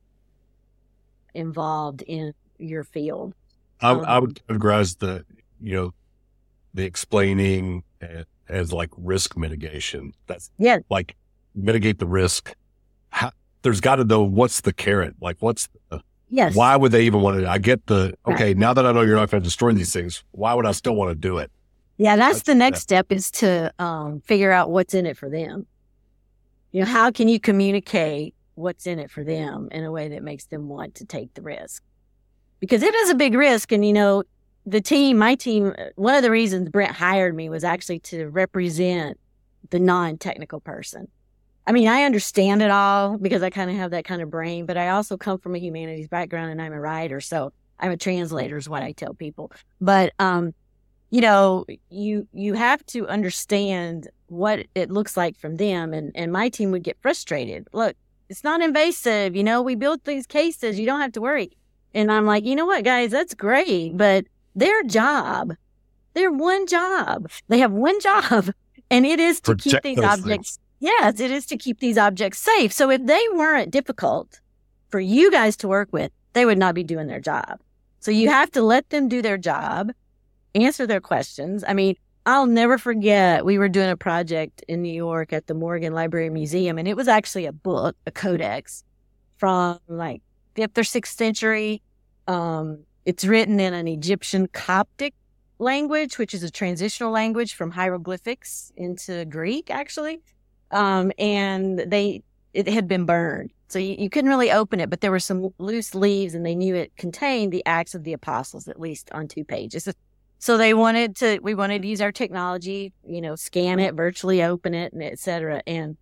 involved in your field. I, um, I would categorize the, you know, the explaining as, as like risk mitigation. That's yeah. like mitigate the risk. How, there's got to know what's the carrot. Like what's the, Yes. why would they even want to? I get the, okay, now that I know you're not going to destroy these things, why would I still want to do it? Yeah, that's, that's the next yeah. step, is to um, figure out what's in it for them. You know, how can you communicate what's in it for them in a way that makes them want to take the risk? Because it is a big risk. And, you know, the team, my team, one of the reasons Brent hired me was actually to represent the non-technical person. I mean, I understand it all because I kind of have that kind of brain, but I also come from a humanities background and I'm a writer. So I'm a translator is what I tell people. But, um, you know, you, you have to understand what it looks like from them. And, and my team would get frustrated. Look, it's not invasive. You know, we built these cases. You don't have to worry. And I'm like, you know what, guys, that's great. But their job, their one job, they have one job, and it is to Protect keep these objects. Things. Yes, it is to keep these objects safe. So if they weren't difficult for you guys to work with, they would not be doing their job. So you have to let them do their job, answer their questions. I mean, I'll never forget, we were doing a project in New York at the Morgan Library Museum, and it was actually a book, a codex from like fifth or sixth century. Um, it's written in an Egyptian Coptic language, which is a transitional language from hieroglyphics into Greek, actually. Um, and they, it had been burned. So you, you couldn't really open it, but there were some loose leaves, and they knew it contained the Acts of the Apostles, at least on two pages. So they wanted to, we wanted to use our technology, you know, scan it, virtually open it, and et cetera. And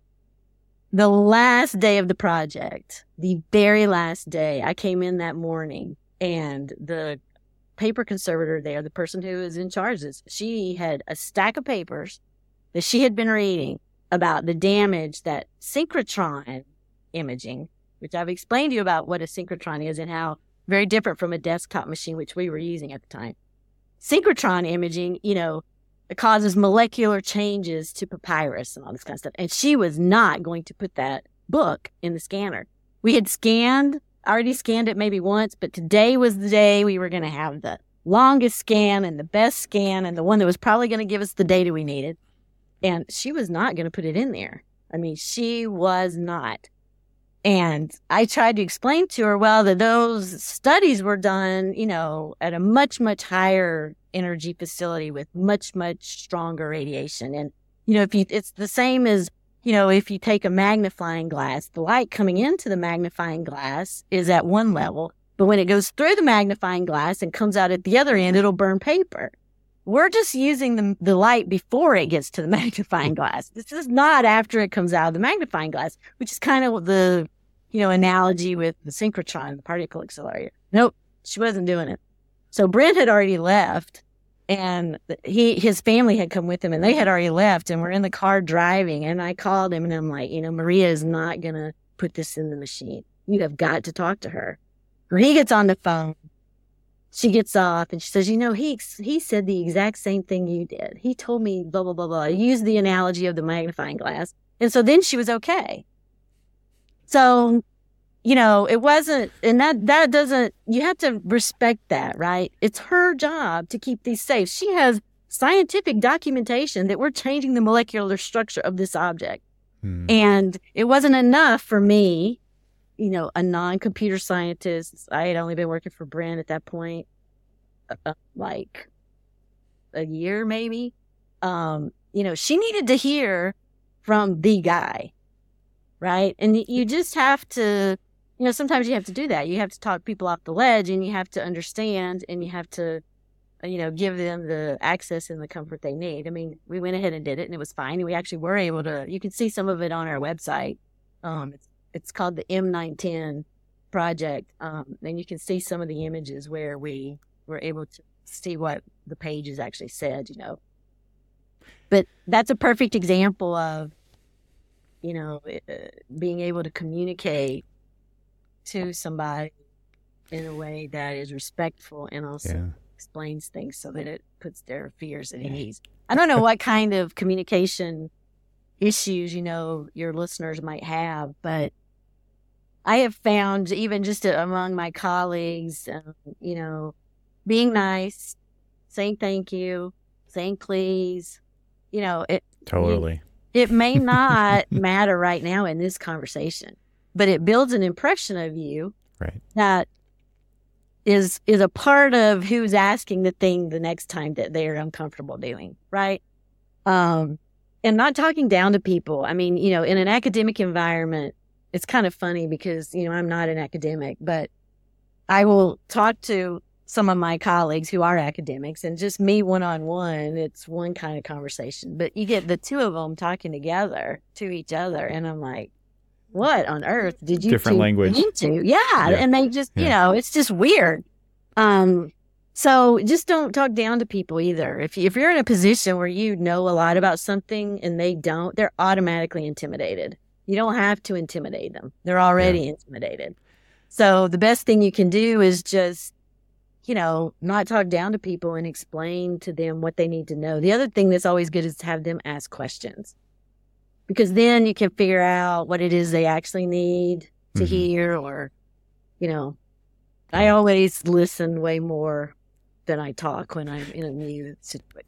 the last day of the project, the very last day, I came in that morning, and the paper conservator there, the person who is in charge of this, she had a stack of papers that she had been reading about the damage that synchrotron imaging, which I've explained to you about what a synchrotron is and how very different from a desktop machine, which we were using at the time. Synchrotron imaging, you know, it causes molecular changes to papyrus and all this kind of stuff. And she was not going to put that book in the scanner. We had scanned, already scanned it maybe once, but today was the day we were going to have the longest scan and the best scan and the one that was probably going to give us the data we needed. And she was not going to put it in there. I mean, she was not. And I tried to explain to her, well, that those studies were done, you know, at a much, much higher energy facility with much, much stronger radiation. And, you know, if you, it's the same as, you know, if you take a magnifying glass, the light coming into the magnifying glass is at one level, but when it goes through the magnifying glass and comes out at the other end, it'll burn paper. We're just using the, the light before it gets to the magnifying glass. This is not after it comes out of the magnifying glass, which is kind of the, you know, analogy with the synchrotron, the particle accelerator. Nope, she wasn't doing it. So Brent had already left, and he his family had come with him, and they had already left, and we're in the car driving, and I called him, and I'm like, you know, Maria is not going to put this in the machine. You have got to talk to her. When he gets on the phone, she gets off and she says, you know, he he said the exact same thing you did. He told me blah, blah, blah, blah. I used the analogy of the magnifying glass. And so then she was okay. So, you know, it wasn't, and that, that doesn't, you have to respect that, right? It's her job to keep these safe. She has scientific documentation that we're changing the molecular structure of this object. Hmm. And it wasn't enough for me, you know, a non-computer scientist. I had only been working for Brent at that point, uh, like a year maybe. Um, you know, she needed to hear from the guy, right? And you just have to, you know, sometimes you have to do that. You have to talk people off the ledge, and you have to understand, and you have to, you know, give them the access and the comfort they need. I mean, we went ahead and did it, and it was fine. And we actually were able to, you can see some of it on our website. Um, it's It's called the M nine ten project. Um, and you can see some of the images where we were able to see what the pages actually said, you know. But that's a perfect example of, you know, uh, being able to communicate to somebody in a way that is respectful and also yeah. explains things so that it puts their fears at ease. I don't know what kind of communication issues, you know, your listeners might have, but I have found even just among my colleagues, um, you know, being nice, saying thank you, saying please, you know, it totally. It, it may not matter right now in this conversation, but it builds an impression of you right. that is is a part of who's asking the thing the next time that they're uncomfortable doing, right? Um, and not talking down to people. I mean, you know, in an academic environment, it's kind of funny because, you know, I'm not an academic, but I will talk to some of my colleagues who are academics, and just me one-on-one, it's one kind of conversation. But you get the two of them talking together to each other, and I'm like, what on earth did you different language into? Yeah. yeah. And they just, yeah. you know, it's just weird. Um, so just don't talk down to people either. If, you, if you're in a position where you know a lot about something and they don't, they're automatically intimidated. You don't have to intimidate them. They're already yeah. intimidated. So the best thing you can do is just, you know, not talk down to people and explain to them what they need to know. The other thing that's always good is to have them ask questions, because then you can figure out what it is they actually need to mm-hmm. hear, or, you know, I always listen way more than I talk when I'm in a new situation.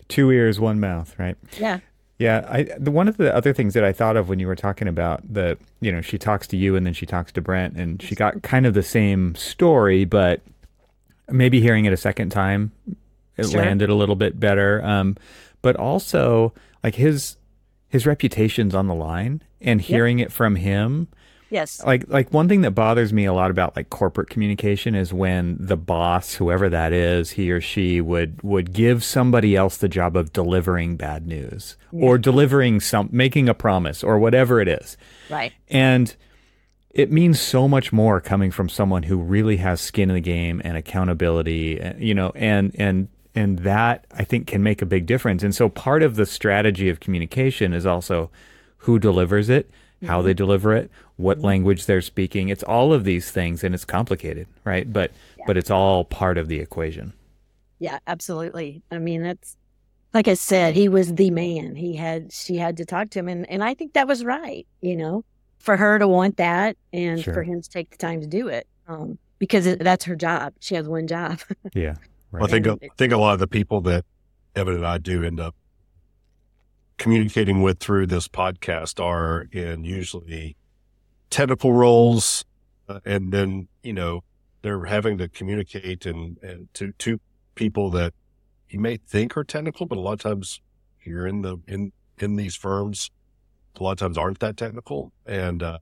two ears, one mouth, right? Yeah. Yeah, I the one of the other things that I thought of when you were talking about the, you know, she talks to you and then she talks to Brent and she got kind of the same story, but maybe hearing it a second time, it Sure. landed a little bit better. Um, but also like his his reputation's on the line, and hearing it from him. Yes. Like like one thing that bothers me a lot about like corporate communication is when the boss, whoever that is, he or she would would give somebody else the job of delivering bad news Yeah. or delivering some making a promise or whatever it is. Right. And it means so much more coming from someone who really has skin in the game and accountability, uh, you know, and and and that I think can make a big difference. And so part of the strategy of communication is also who delivers it, how they deliver it, what language they're speaking. It's all of these things, and it's complicated, right? But Yeah. but it's all part of the equation. Yeah, absolutely. I mean, that's like I said, he was the man. He had she had to talk to him, and and I think that was right. You know, for her to want that, and Sure. for him to take the time to do it, um, because it, that's her job. She has one job. Yeah. Right. I think And I think a lot of the people that Evan and I do end up communicating with through this podcast are in usually technical roles, uh, and then you know they're having to communicate and and to to people that you may think are technical, but a lot of times you're in the in in these firms, a lot of times aren't that technical. And uh,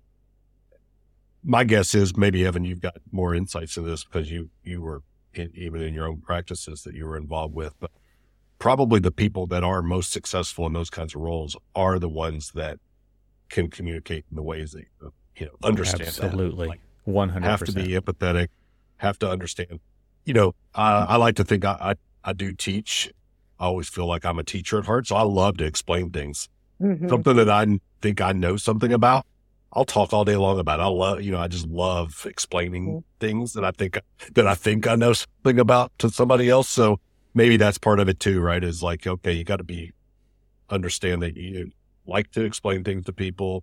my guess is maybe Evan, you've got more insights into this because you you were in, even in your own practices that you were involved with, but probably the people that are most successful in those kinds of roles are the ones that can communicate in the ways that, you know, understand Absolutely. that. Like, one hundred have percent. to be empathetic, have to understand. You know, I, I like to think I, I, I do teach. I always feel like I'm a teacher at heart. So I love to explain things. Mhm. Something that I think I know something about, I'll talk all day long about it. I love, you know, I just love explaining Mhm. things that I think that I think I know something about to somebody else. So maybe that's part of it too, right? Is like, okay, you got to be understand that you like to explain things to people.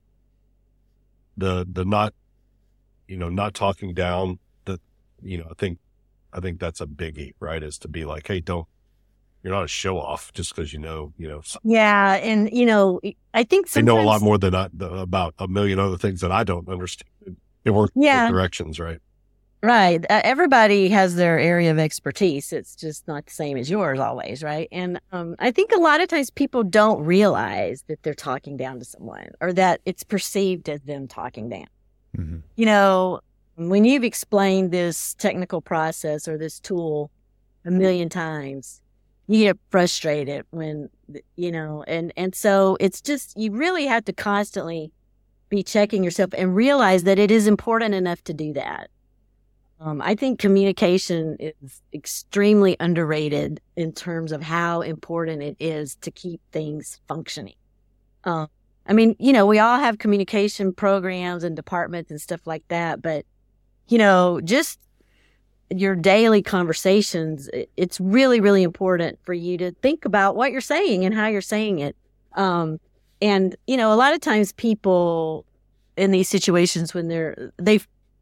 The the not, you know, not talking down. The you know, I think I think that's a biggie, right? Is to be like, hey, don't you're not a show off just because you know, you know, some- Yeah, and you know, I think they know a lot sometimes- more than I about a million other things that I don't understand. It works Yeah. both directions, right? Right. Uh, everybody has their area of expertise. It's just not the same as yours always, right? And um, I think a lot of times people don't realize that they're talking down to someone or that it's perceived as them talking down. Mm-hmm. You know, when you've explained this technical process or this tool a million times, you get frustrated when, you know, and, and so it's just, you really have to constantly be checking yourself and realize that it is important enough to do that. Um, I think communication is extremely underrated in terms of how important it is to keep things functioning. Um, I mean, you know, we all have communication programs and departments and stuff like that, but, you know, just your daily conversations, it- it's really, really important for you to think about what you're saying and how you're saying it. Um, and, you know, a lot of times people in these situations when they're, they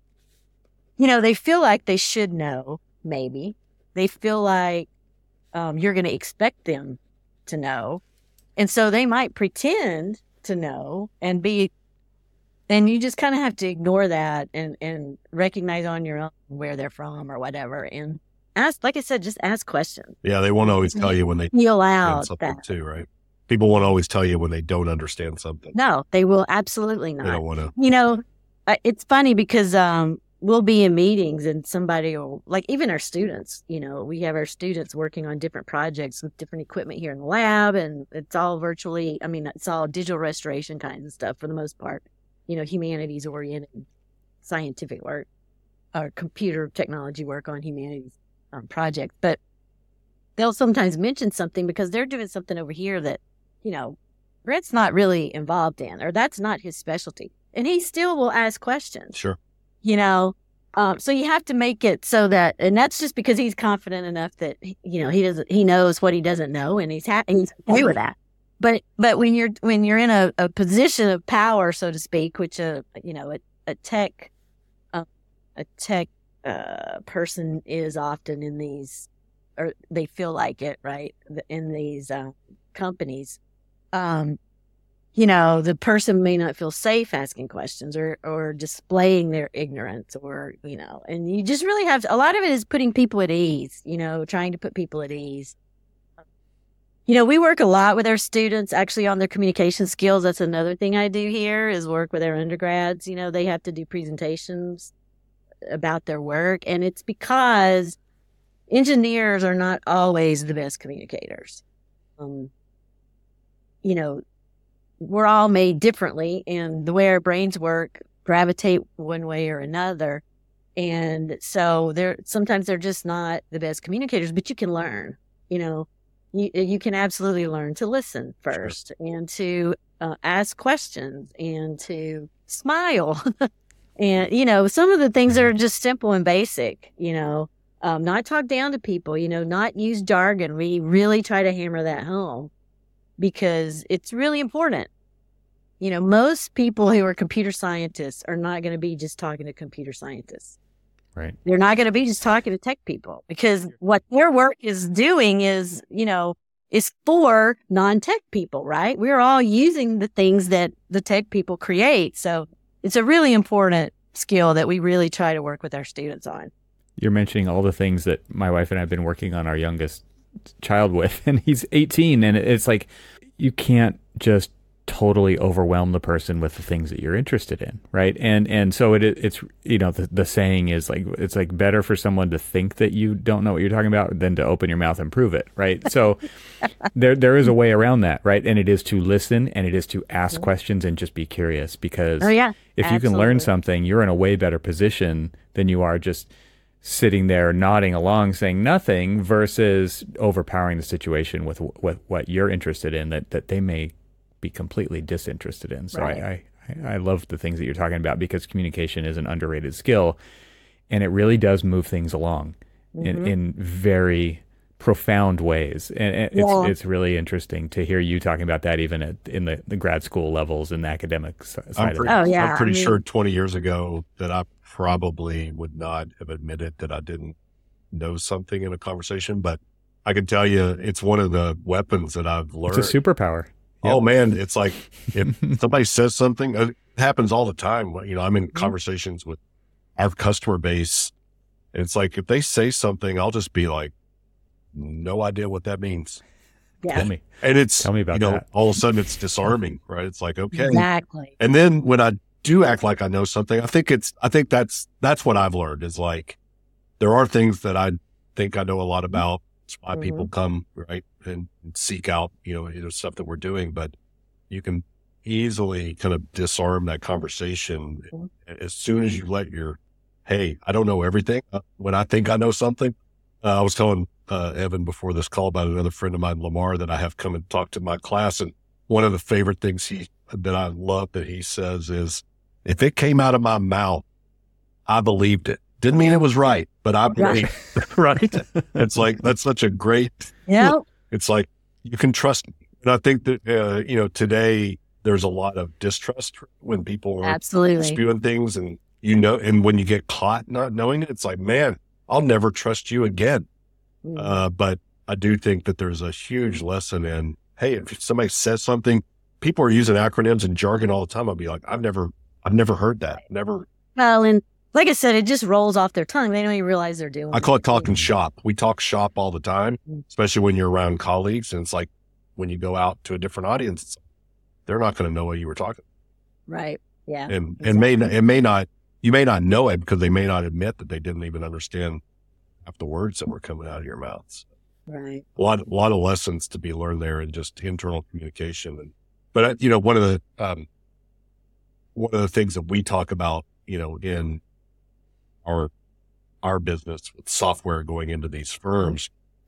you know, they feel like they should know, maybe. They feel like um, you're going to expect them to know. And so they might pretend to know and be, and you just kind of have to ignore that and, and recognize on your own where they're from or whatever. And ask, like I said, just ask questions. Yeah, they won't always tell you when they Feel understand out something that. too, right? People won't always tell you when they don't understand something. No, they will absolutely They not. don't want to. You know, uh, it's funny because um, we'll be in meetings and somebody will, like even our students, you know, we have our students working on different projects with different equipment here in the lab, and it's all virtually, I mean, it's all digital restoration kinds of stuff for the most part, you know, humanities oriented scientific work or computer technology work on humanities um, projects. But they'll sometimes mention something because they're doing something over here that, you know, Brett's not really involved in, or that's not his specialty. And he still will ask questions. Sure. You know, um, so you have to make it so that, and that's just because he's confident enough that, you know, he doesn't, he knows what he doesn't know, and he's ha- and he's okay with that. But, but when you're, when you're in a, a position of power, so to speak, which a, you know, a, a tech, uh, a tech, uh, person is often in these or they feel like it, right? In these uh, companies, um, you know, the person may not feel safe asking questions or, or displaying their ignorance or, you know, and you just really have to, a lot of it is putting people at ease, you know, trying to put people at ease. You know, we work a lot with our students actually on their communication skills. That's another thing I do here is work with our undergrads. You know, they have to do presentations about their work. And it's because engineers are not always the best communicators. Um, you know, we're all made differently, and the way our brains work gravitate one way or another. And so they're sometimes they're just not the best communicators, but you can learn, you know, you, you can absolutely learn to listen first and to uh, ask questions and to smile. And, you know, some of the things that are just simple and basic, you know, um, not talk down to people, you know, not use jargon. We really try to hammer that home because it's really important. You know, most people who are computer scientists are not going to be just talking to computer scientists. Right. They're not going to be just talking to tech people because what their work is doing is, you know, is for non-tech people, right? We're all using the things that the tech people create. So it's a really important skill that we really try to work with our students on. You're mentioning all the things that my wife and I have been working on our youngest child with, and he's eighteen. And it's like, you can't just totally overwhelm the person with the things that you're interested in, right? And and so it it's you know the, the saying is like it's like better for someone to think that you don't know what you're talking about than to open your mouth and prove it, right? So there there is a way around that, right? And it is to listen and it is to ask mm-hmm. questions and just be curious because oh, yeah. if Absolutely. You can learn something, you're in a way better position than you are just sitting there nodding along saying nothing versus overpowering the situation with with what you're interested in that that they may be completely disinterested in. So right. I, I, I love the things that you're talking about because communication is an underrated skill and it really does move things along mm-hmm. in, in very profound ways. And it's, yeah. it's really interesting to hear you talking about that even at, in the, the grad school levels and the academic side I'm pretty, of it. Oh, yeah. I'm pretty I mean, sure twenty years ago that I probably would not have admitted that I didn't know something in a conversation, but I can tell you it's one of the weapons that I've learned. It's a superpower. Yep. Oh man, it's like if somebody says something, it happens all the time. You know, I'm in conversations with our customer base, and it's like if they say something, I'll just be like, no idea what that means. Yeah. Tell me. And it's, Tell me about you know, that. all of a sudden it's disarming, right? It's like, okay. Exactly. And then when I do act like I know something, I think it's, I think that's, that's what I've learned is like, there are things that I think I know a lot about. It's why mm-hmm. people come, right, and seek out, you know, the stuff that we're doing, but you can easily kind of disarm that conversation mm-hmm. as soon as you let your, hey, I don't know everything. Uh, when I think I know something, uh, I was telling uh, Evan before this call about another friend of mine, Lamar, that I have come and talk to my class. And one of the favorite things he, that I love that he says is, if it came out of my mouth, I believed it. Didn't mean it was right, but I believe, right? right? It's like, that's such a great, yeah. It's like, you can trust me. And I think that, uh, you know, today there's a lot of distrust when people are Absolutely. spewing things and, you know, and when you get caught not knowing it, it's like, man, I'll never trust you again. Mm. Uh, but I do think that there's a huge lesson in, hey, if somebody says something, people are using acronyms and jargon all the time. I'll be like, I've never, I've never heard that. Never. Well, and like I said, it just rolls off their tongue. They don't even realize they're doing it. I call it talking shop. We talk shop all the time, especially when you're around colleagues. And it's like when you go out to a different audience, they're not going to know what you were talking. Right. Yeah. And exactly. and may not, it may not, you may not know it because they may not admit that they didn't even understand half the words that were coming out of your mouths. Right. A lot, a lot of lessons to be learned there in just internal communication. And, but you know, one of the, um, one of the things that we talk about, you know, in our, our business with software going into these firms,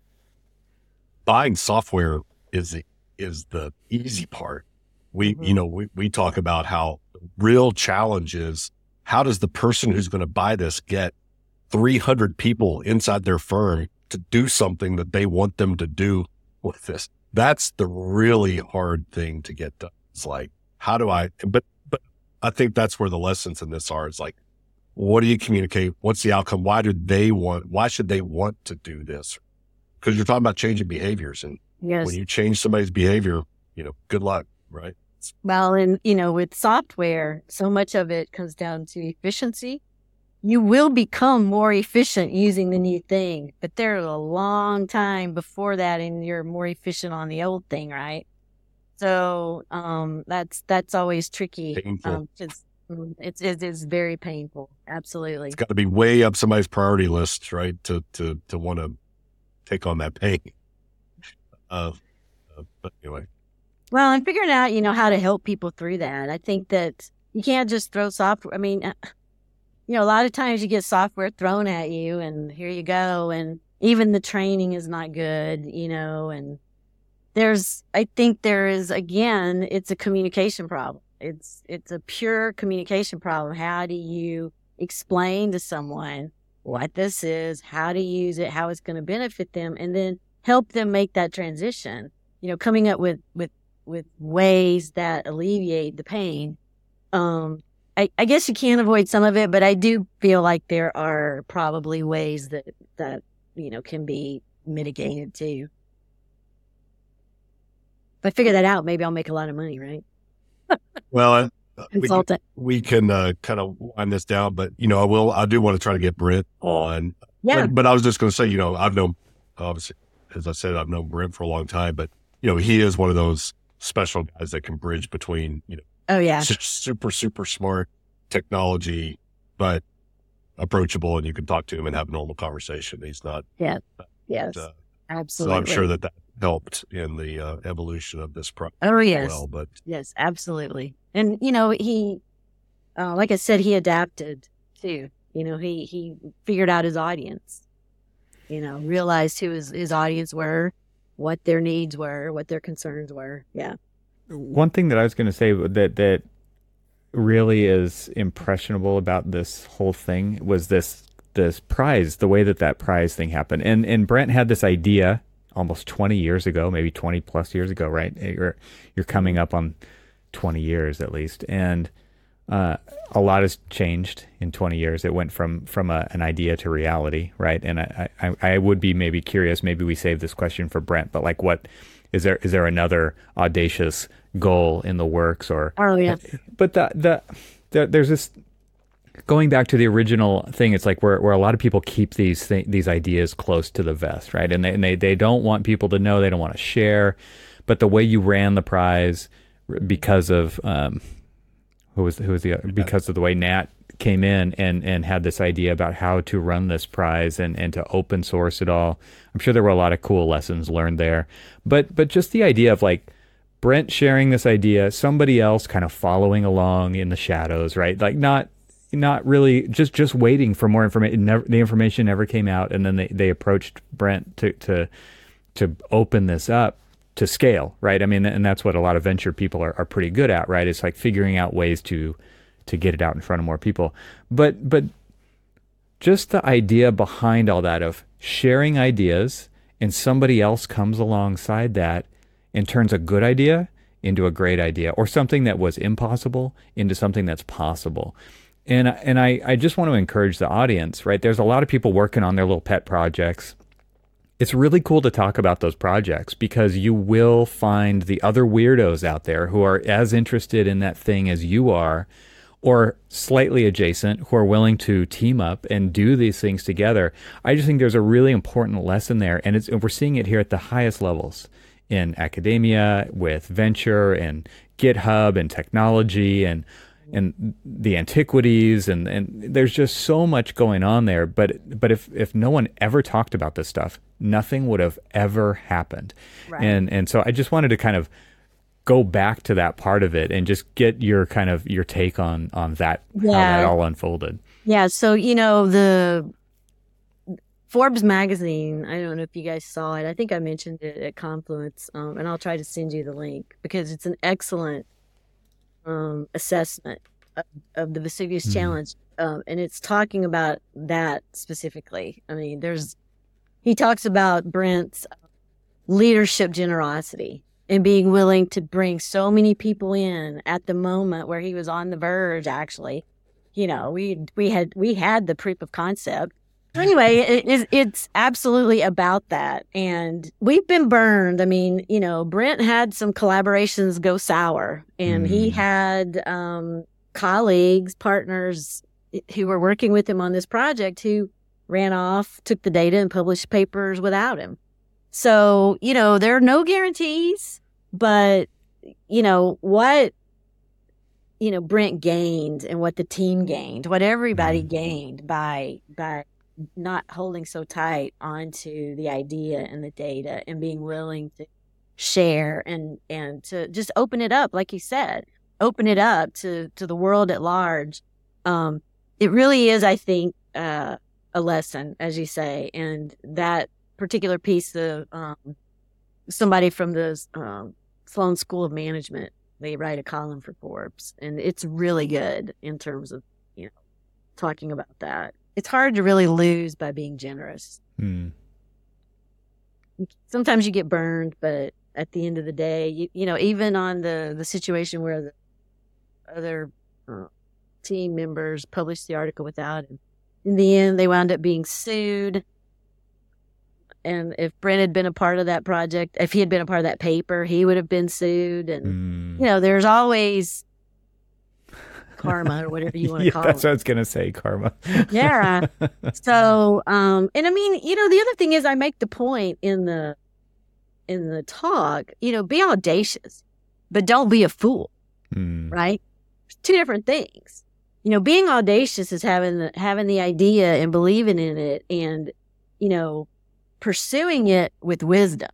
buying software is the, is the easy part. We, mm-hmm. you know, we, we talk about how the real challenge is how does the person who's going to buy this get three hundred people inside their firm to do something that they want them to do with this? That's the really hard thing to get done. It's like, how do I, but, but I think that's where the lessons in this are. It's like, what do you communicate? What's the outcome? Why do they want, why should they want to do this? because you're talking about changing behaviors. And Yes. when you change somebody's behavior, you know, good luck, right? Well, and you know, with software, so much of it comes down to efficiency. You will become more efficient using the new thing, but there's a long time before that, and you're more efficient on the old thing, right? So um, that's that's always tricky. Painful. Um, it's it's it is very painful. Absolutely. It's got to be way up somebody's priority list, right? To to to want to take on that pain. Uh, uh, but anyway. Well, and figuring out, you know, how to help people through that. I think that you can't just throw software. I mean, uh, you know, a lot of times you get software thrown at you and here you go. And even the training is not good, you know, and there's, I think there is, again, it's a communication problem. It's, it's a pure communication problem. How do you explain to someone what this is, how to use it, how it's going to benefit them, and then help them make that transition, you know, coming up with, with, with ways that alleviate the pain. Um, I, I guess you can't avoid some of it, but I do feel like there are probably ways that, that, you know, can be mitigated too. If I figure that out, maybe I'll make a lot of money, right? Well, uh, we, Consultant. we can uh, kind of wind this down, but, you know, I will, I do want to try to get Brent on. Yeah. But, but I was just going to say, you know, I've known, obviously, as I said, I've known Brent for a long time, but, you know, he is one of those special guys that can bridge between, you know, Oh, yeah. super, super smart technology, but approachable, and you can talk to him and have a normal conversation. He's not. Yeah. Yes. Uh, absolutely. so I'm sure that that helped in the uh, evolution of this project. Oh, yes. As well, but yes, absolutely. And, you know, he, uh, like I said, he adapted too. You know, he, he figured out his audience, you know, realized who his, his audience were, what their needs were, what their concerns were. Yeah. One thing that I was going to say that that really is impressionable about this whole thing was this this prize, the way that that prize thing happened. And and Brent had this idea almost twenty years ago, maybe twenty plus years ago, right? You're you're coming up on twenty years at least, and uh, a lot has changed in twenty years. It went from from a, an idea to reality, right? And I, I I would be maybe curious. Maybe we save this question for Brent, but like what. Is there is there another audacious goal in the works, or? Oh yeah. But the, the the there's this going back to the original thing. It's like where where a lot of people keep these th- these ideas close to the vest, right? And they and they they don't want people to know. They don't want to share. But the way you ran the prize, because of um, who was who was the because of the way Nat came in and, and had this idea about how to run this prize and, and to open source it all. I'm sure there were a lot of cool lessons learned there. But but just the idea of like Brent sharing this idea, somebody else kind of following along in the shadows, right? Like not not really just just waiting for more information. Never, the information never came out, and then they, they approached Brent to to to open this up to scale, right? I mean, and that's what a lot of venture people are, are pretty good at, right? It's like figuring out ways to to get it out in front of more people. But but just the idea behind all that of sharing ideas and somebody else comes alongside that and turns a good idea into a great idea, or something that was impossible into something that's possible. And and I, I just want to encourage the audience, right? There's a lot of people working on their little pet projects. It's really cool to talk about those projects because you will find the other weirdos out there who are as interested in that thing as you are, or slightly adjacent, who are willing to team up and do these things together. I just think there's a really important lesson there, and it's and we're seeing it here at the highest levels in academia, with venture and GitHub and technology and and the antiquities, and, and there's just so much going on there. But but if if no one ever talked about this stuff, nothing would have ever happened. Right. And and so I just wanted to kind of go back to that part of it and just get your kind of your take on on that, Yeah. how that all unfolded. Yeah. So, you know, the Forbes magazine, I don't know if you guys saw it. I think I mentioned it at Confluence, um, and I'll try to send you the link because it's an excellent um, assessment of, of the Vesuvius Mhm. Challenge. Um, and it's talking about that specifically. I mean, there's, he talks about Brent's leadership generosity and being willing to bring so many people in at the moment where he was on the verge, actually. You know, we we had we had the proof of concept. Anyway, it, it, it's absolutely about that. And we've been burned. I mean, you know, Brent had some collaborations go sour, and mm. he had um, colleagues, partners who were working with him on this project who ran off, took the data and published papers without him. So, you know, there are no guarantees, but, you know, what, you know, Brent gained and what the team gained, what everybody gained by, by not holding so tight onto the idea and the data and being willing to share and, and to just open it up, like you said, open it up to, to the world at large. Um, it really is, I think, uh, a lesson, as you say, and that particular piece of um, somebody from the um, Sloan School of Management, they write a column for Forbes, and it's really good in terms of, you know, talking about that. It's hard to really lose by being generous. Hmm. Sometimes you get burned, but at the end of the day, you, you know, even on the, the situation where the other uh, team members published the article without him, in the end, they wound up being sued. And if Brent had been a part of that project, if he had been a part of that paper, he would have been sued. And, mm. you know, there's always karma or whatever you want to yeah, call that's it. That's what I was going to say, karma. yeah. So, um, and I mean, you know, the other thing is I make the point in the, in the talk, you know, be audacious, but don't be a fool, mm. right? Two different things. You know, being audacious is having the, having the idea and believing in it and, you know, pursuing it with wisdom.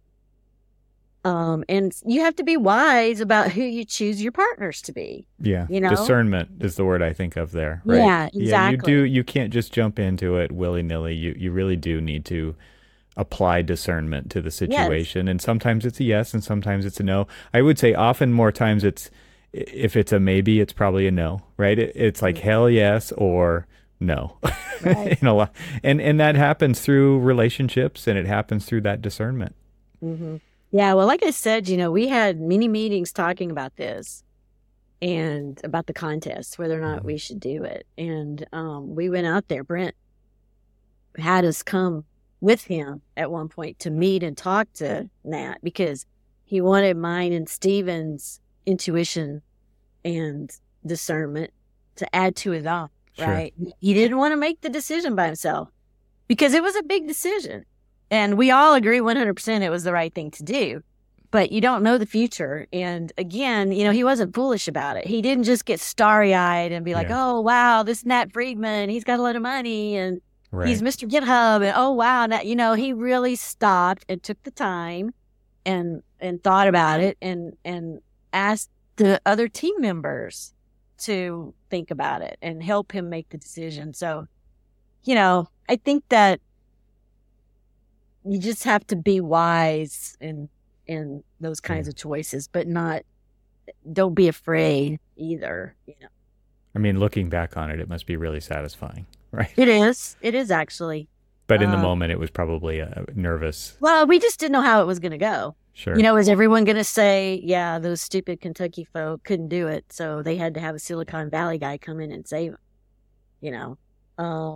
Um, and you have to be wise about who you choose your partners to be. Yeah. You know? Discernment is the word I think of there. Right? Yeah, exactly. Yeah, you do, you can't just jump into it willy-nilly. You, you really do need to apply discernment to the situation. Yes. And sometimes it's a yes and sometimes it's a no. I would say often more times it's, if it's a maybe, it's probably a no, right? It, it's like hell yes or no. Right. In a lot, and and that happens through relationships, and it happens through that discernment. Mm-hmm. Yeah, well, like I said, you know, we had many meetings talking about this and about the contest, whether or not mm-hmm. we should do it. And um, we went out there. Brent had us come with him at one point to meet and talk to Nat because he wanted mine and Steven's intuition and discernment to add to it all, right? Sure. He didn't want to make the decision by himself because it was a big decision. And we all agree one hundred percent it was the right thing to do. But you don't know the future. And again, you know, he wasn't foolish about it. He didn't just get starry-eyed and be like, yeah. oh, wow, this Nat Friedman, he's got a lot of money and right. he's Mister GitHub. And oh, wow, Nat, you know, he really stopped and took the time and and thought about it and and asked the other team members to think about it and help him make the decision. So, you know, I think that you just have to be wise in in those kinds yeah. of choices, but not, don't be afraid either, you know. I mean, looking back on it, it must be really satisfying, right? It is. It is actually. But in the um, moment, it was probably uh, nervous. Well, we just didn't know how it was going to go. Sure. You know, is everyone going to say, yeah, those stupid Kentucky folk couldn't do it, so they had to have a Silicon Valley guy come in and save them, you know? Uh,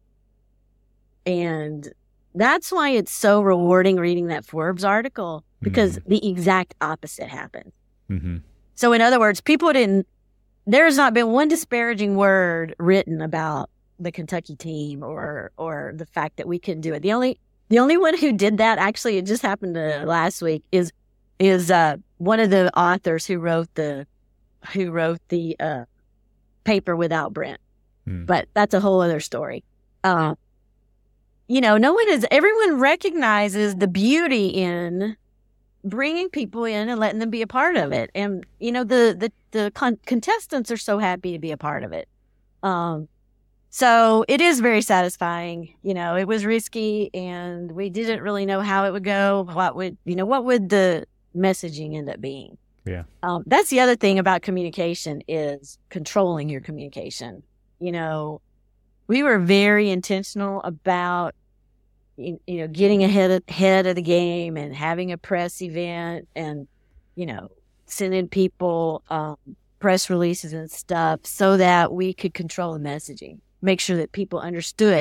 and that's why it's so rewarding reading that Forbes article, because mm-hmm. the exact opposite happened. Mm-hmm. So in other words, people didn't, there's not been one disparaging word written about the Kentucky team or or the fact that we couldn't do it. The only the only one who did that, actually, it just happened uh, last week, is is uh, one of the authors who wrote the who wrote the uh, paper without Brent. Mm. But that's a whole other story. Uh, you know, no one is. Everyone recognizes the beauty in bringing people in and letting them be a part of it, and you know, the the the con- contestants are so happy to be a part of it. Um, So it is very satisfying. You know, it was risky and we didn't really know how it would go. What would, you know, what would the messaging end up being? Yeah. Um, that's the other thing about communication is controlling your communication. You know, we were very intentional about, you, you know, getting ahead of, ahead of the game and having a press event and, you know, sending people um, press releases and stuff so that we could control the messaging. Make sure that people understood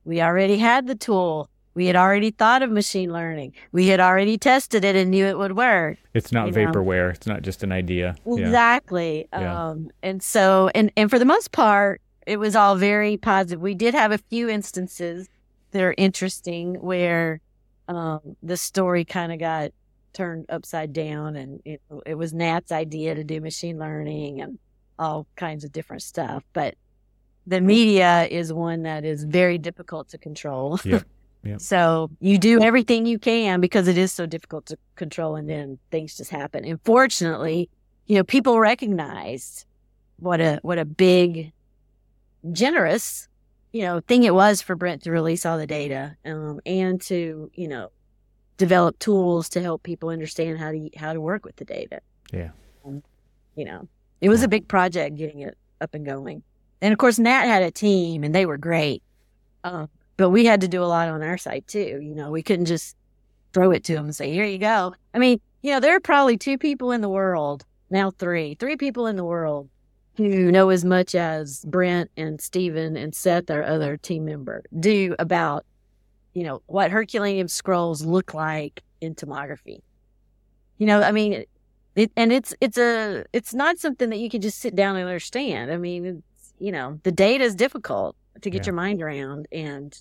We already had the tool. We had already thought of machine learning. We had already tested it and knew it would work. It's not you know? vaporware. It's not just an idea. Exactly. Yeah. Um, and so, and, and for the most part, it was all very positive. We did have a few instances that are interesting where um, the story kind of got turned upside down, and it, it was Nat's idea to do machine learning and all kinds of different stuff. But the media is one that is very difficult to control. Yep. Yep. So you do everything you can because it is so difficult to control, and then things just happen. And fortunately, you know, people recognized what a what a big, generous, you know, thing it was for Brent to release all the data, um, and to, you know, develop tools to help people understand how to how to work with the data. Yeah. Um, you know, it was yeah. a big project getting it up and going. And of course, Nat had a team, and they were great. Um, But we had to do a lot on our side too. You know, we couldn't just throw it to them and say, here you go. I mean, you know, there are probably two people in the world, now three, three people in the world who know as much as Brent and Stephen and Seth, our other team member, do about, you know, what Herculaneum scrolls look like in tomography. You know, I mean, it, it, and it's, it's a, it's not something that you can just sit down and understand. I mean, it's, you know, the data is difficult to get yeah. your mind around. And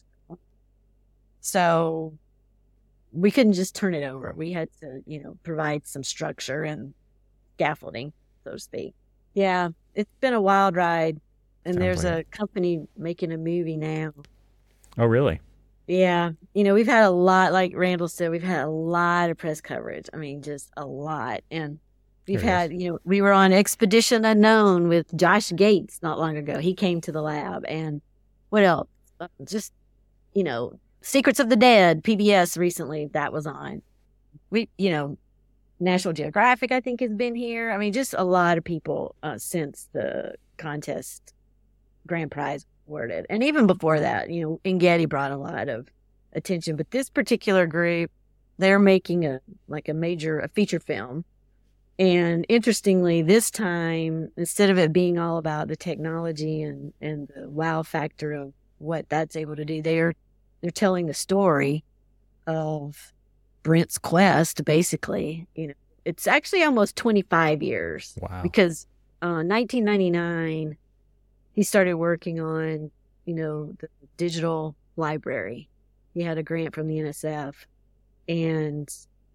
so we couldn't just turn it over. We had to, you know, provide some structure and scaffolding, so to speak. Yeah, it's been a wild ride. And Sounds there's like a it. company making a movie now. Oh, really? Yeah. You know, we've had a lot, like Randall said, we've had a lot of press coverage. I mean, just a lot. And we've There it had, you know, we were on Expedition Unknown with Josh Gates not long ago. He came to the lab. And what else? Uh, Just, you know, Secrets of the Dead, P B S recently, that was on. We, you know, National Geographic, I think, has been here. I mean, just a lot of people uh, since the contest grand prize awarded. And even before that, you know, Engedi brought a lot of attention. But this particular group, they're making a, like a major, a feature film. And interestingly, this time, instead of it being all about the technology and, and the wow factor of what that's able to do, they're they're telling the story of Brent's quest, basically. You know, it's actually almost twenty-five years. Wow. Because uh, nineteen ninety-nine, he started working on, you know, the digital library. He had a grant from the N S F, and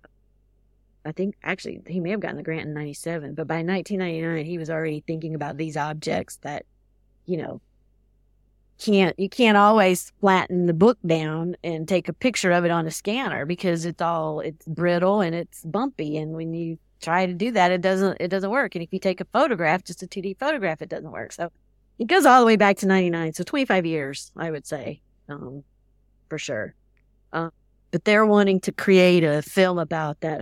I think actually he may have gotten the grant in ninety-seven, but by nineteen ninety-nine, he was already thinking about these objects that, you know, can't, you can't always flatten the book down and take a picture of it on a scanner because it's all, it's brittle and it's bumpy. And when you try to do that, it doesn't, it doesn't work. And if you take a photograph, just a two D photograph, it doesn't work. So it goes all the way back to ninety-nine. So twenty-five years, I would say, um, for sure. Uh, but they're wanting to create a film about that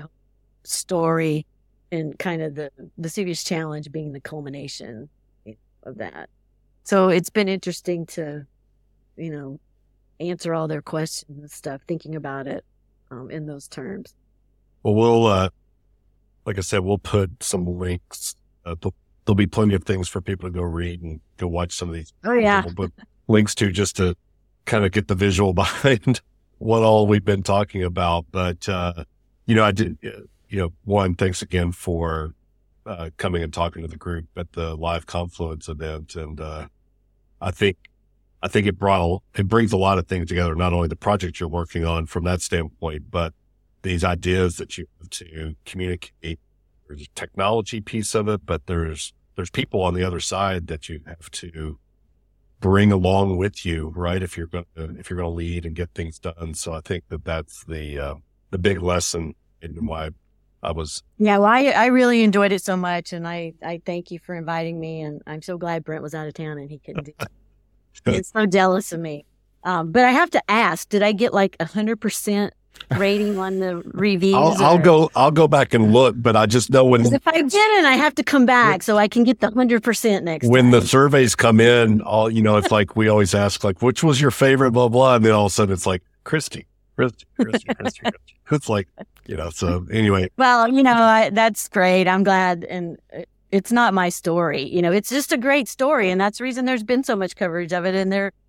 story and kind of the Vesuvius Challenge being the culmination of that. So it's been interesting to, you know, answer all their questions and stuff, thinking about it um, in those terms. Well, we'll, uh, like I said, we'll put some links. Uh, there'll, there'll be plenty of things for people to go read and go watch some of these. Oh, yeah. We'll put links to just to kind of get the visual behind what all we've been talking about. But, uh, you know, I did, you know, one, thanks again for uh, coming and talking to the group at the Live Confluence event. And uh, I think, I think it brought, a, it brings a lot of things together, not only the project you're working on from that standpoint, but these ideas that you have to communicate. There's a technology piece of it, but there's, there's people on the other side that you have to bring along with you, right? If you're going to, if you're going to lead and get things done. So I think that that's the, uh, the big lesson in why I was. Yeah, well, I, I really enjoyed it so much, and I, I thank you for inviting me, and I'm so glad Brent was out of town and he couldn't do it. He's so jealous of me. Um, but I have to ask, did I get like a hundred percent rating on the reviews? I'll, I'll go, I'll go back and look, but I just know when, if I didn't, I have to come back so I can get the hundred percent next when time. the surveys come in, all, you know, it's like, we always ask like, which was your favorite, blah, blah. And then all of a sudden it's like, Christy, Christy, Christy, Christy, Christy. It's like, you know, so anyway. Well, you know, I, that's great. I'm glad. And it's not my story. You know, it's just a great story. And that's the reason there's been so much coverage of it. And there,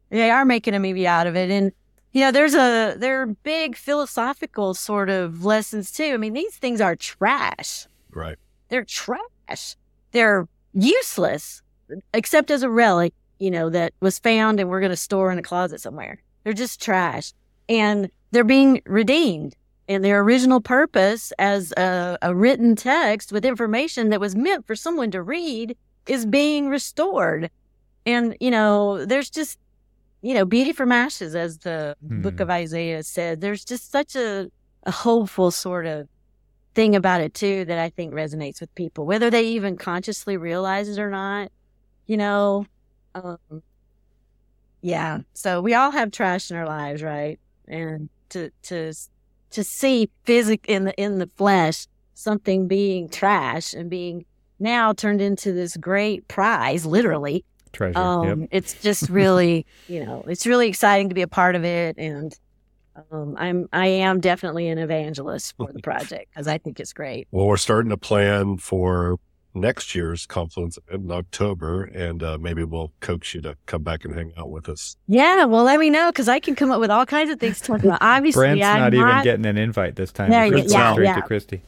They are making a movie out of it. And, you know, there's a, there are big philosophical sort of lessons too. I mean, these things are trash. Right. They're trash. They're useless, except as a relic, you know, that was found and we're going to store in a closet somewhere. They're just trash. And they're being redeemed in their original purpose as a, a written text with information that was meant for someone to read is being restored. And, you know, there's just, you know, beauty from ashes, as the hmm. book of Isaiah said. There's just such a, a hopeful sort of thing about it, too, that I think resonates with people, whether they even consciously realize it or not, you know. Um, yeah. So we all have trash in our lives, right? And to to to see physic in the in the flesh something being trash and being now turned into this great prize, literally. Treasure. Um, yep. It's just really, you know, it's really exciting to be a part of it, and um, I'm I am definitely an evangelist for the project because I think it's great. Well, we're starting to plan for next year's Confluence in October, and uh, maybe we'll coax you to come back and hang out with us. Yeah, well, let me know because I can come up with all kinds of things to talk about. Obviously, Brent's I'm not, not even getting an invite this time. There you, yeah, straight yeah. to Christy.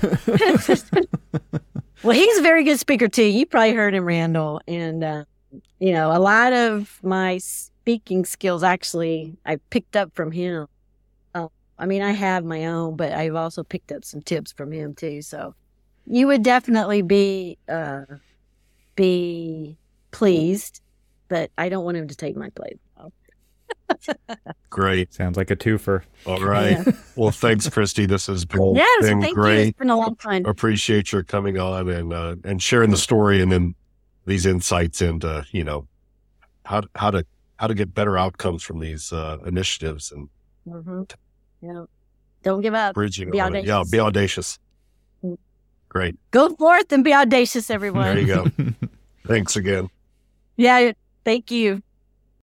Well, he's a very good speaker too. You probably heard him, Randall, and uh, you know, a lot of my speaking skills actually I picked up from him. Uh, I mean, I have my own, but I've also picked up some tips from him too. So. You would definitely be uh, be pleased, but I don't want him to take my place. Great. Sounds like a twofer. All right. Yeah. Well, thanks, Christy. This has been, yes, been thank great. You. It's been a long time. Appreciate your coming on and uh, and sharing the story and then these insights into, you know, how how to how to get better outcomes from these uh, initiatives and mm-hmm. yeah. Don't give up. Bridging. Be audacious. Yeah, be audacious. Great. Go forth and be audacious, everyone. There you go. Thanks again. Yeah, thank you.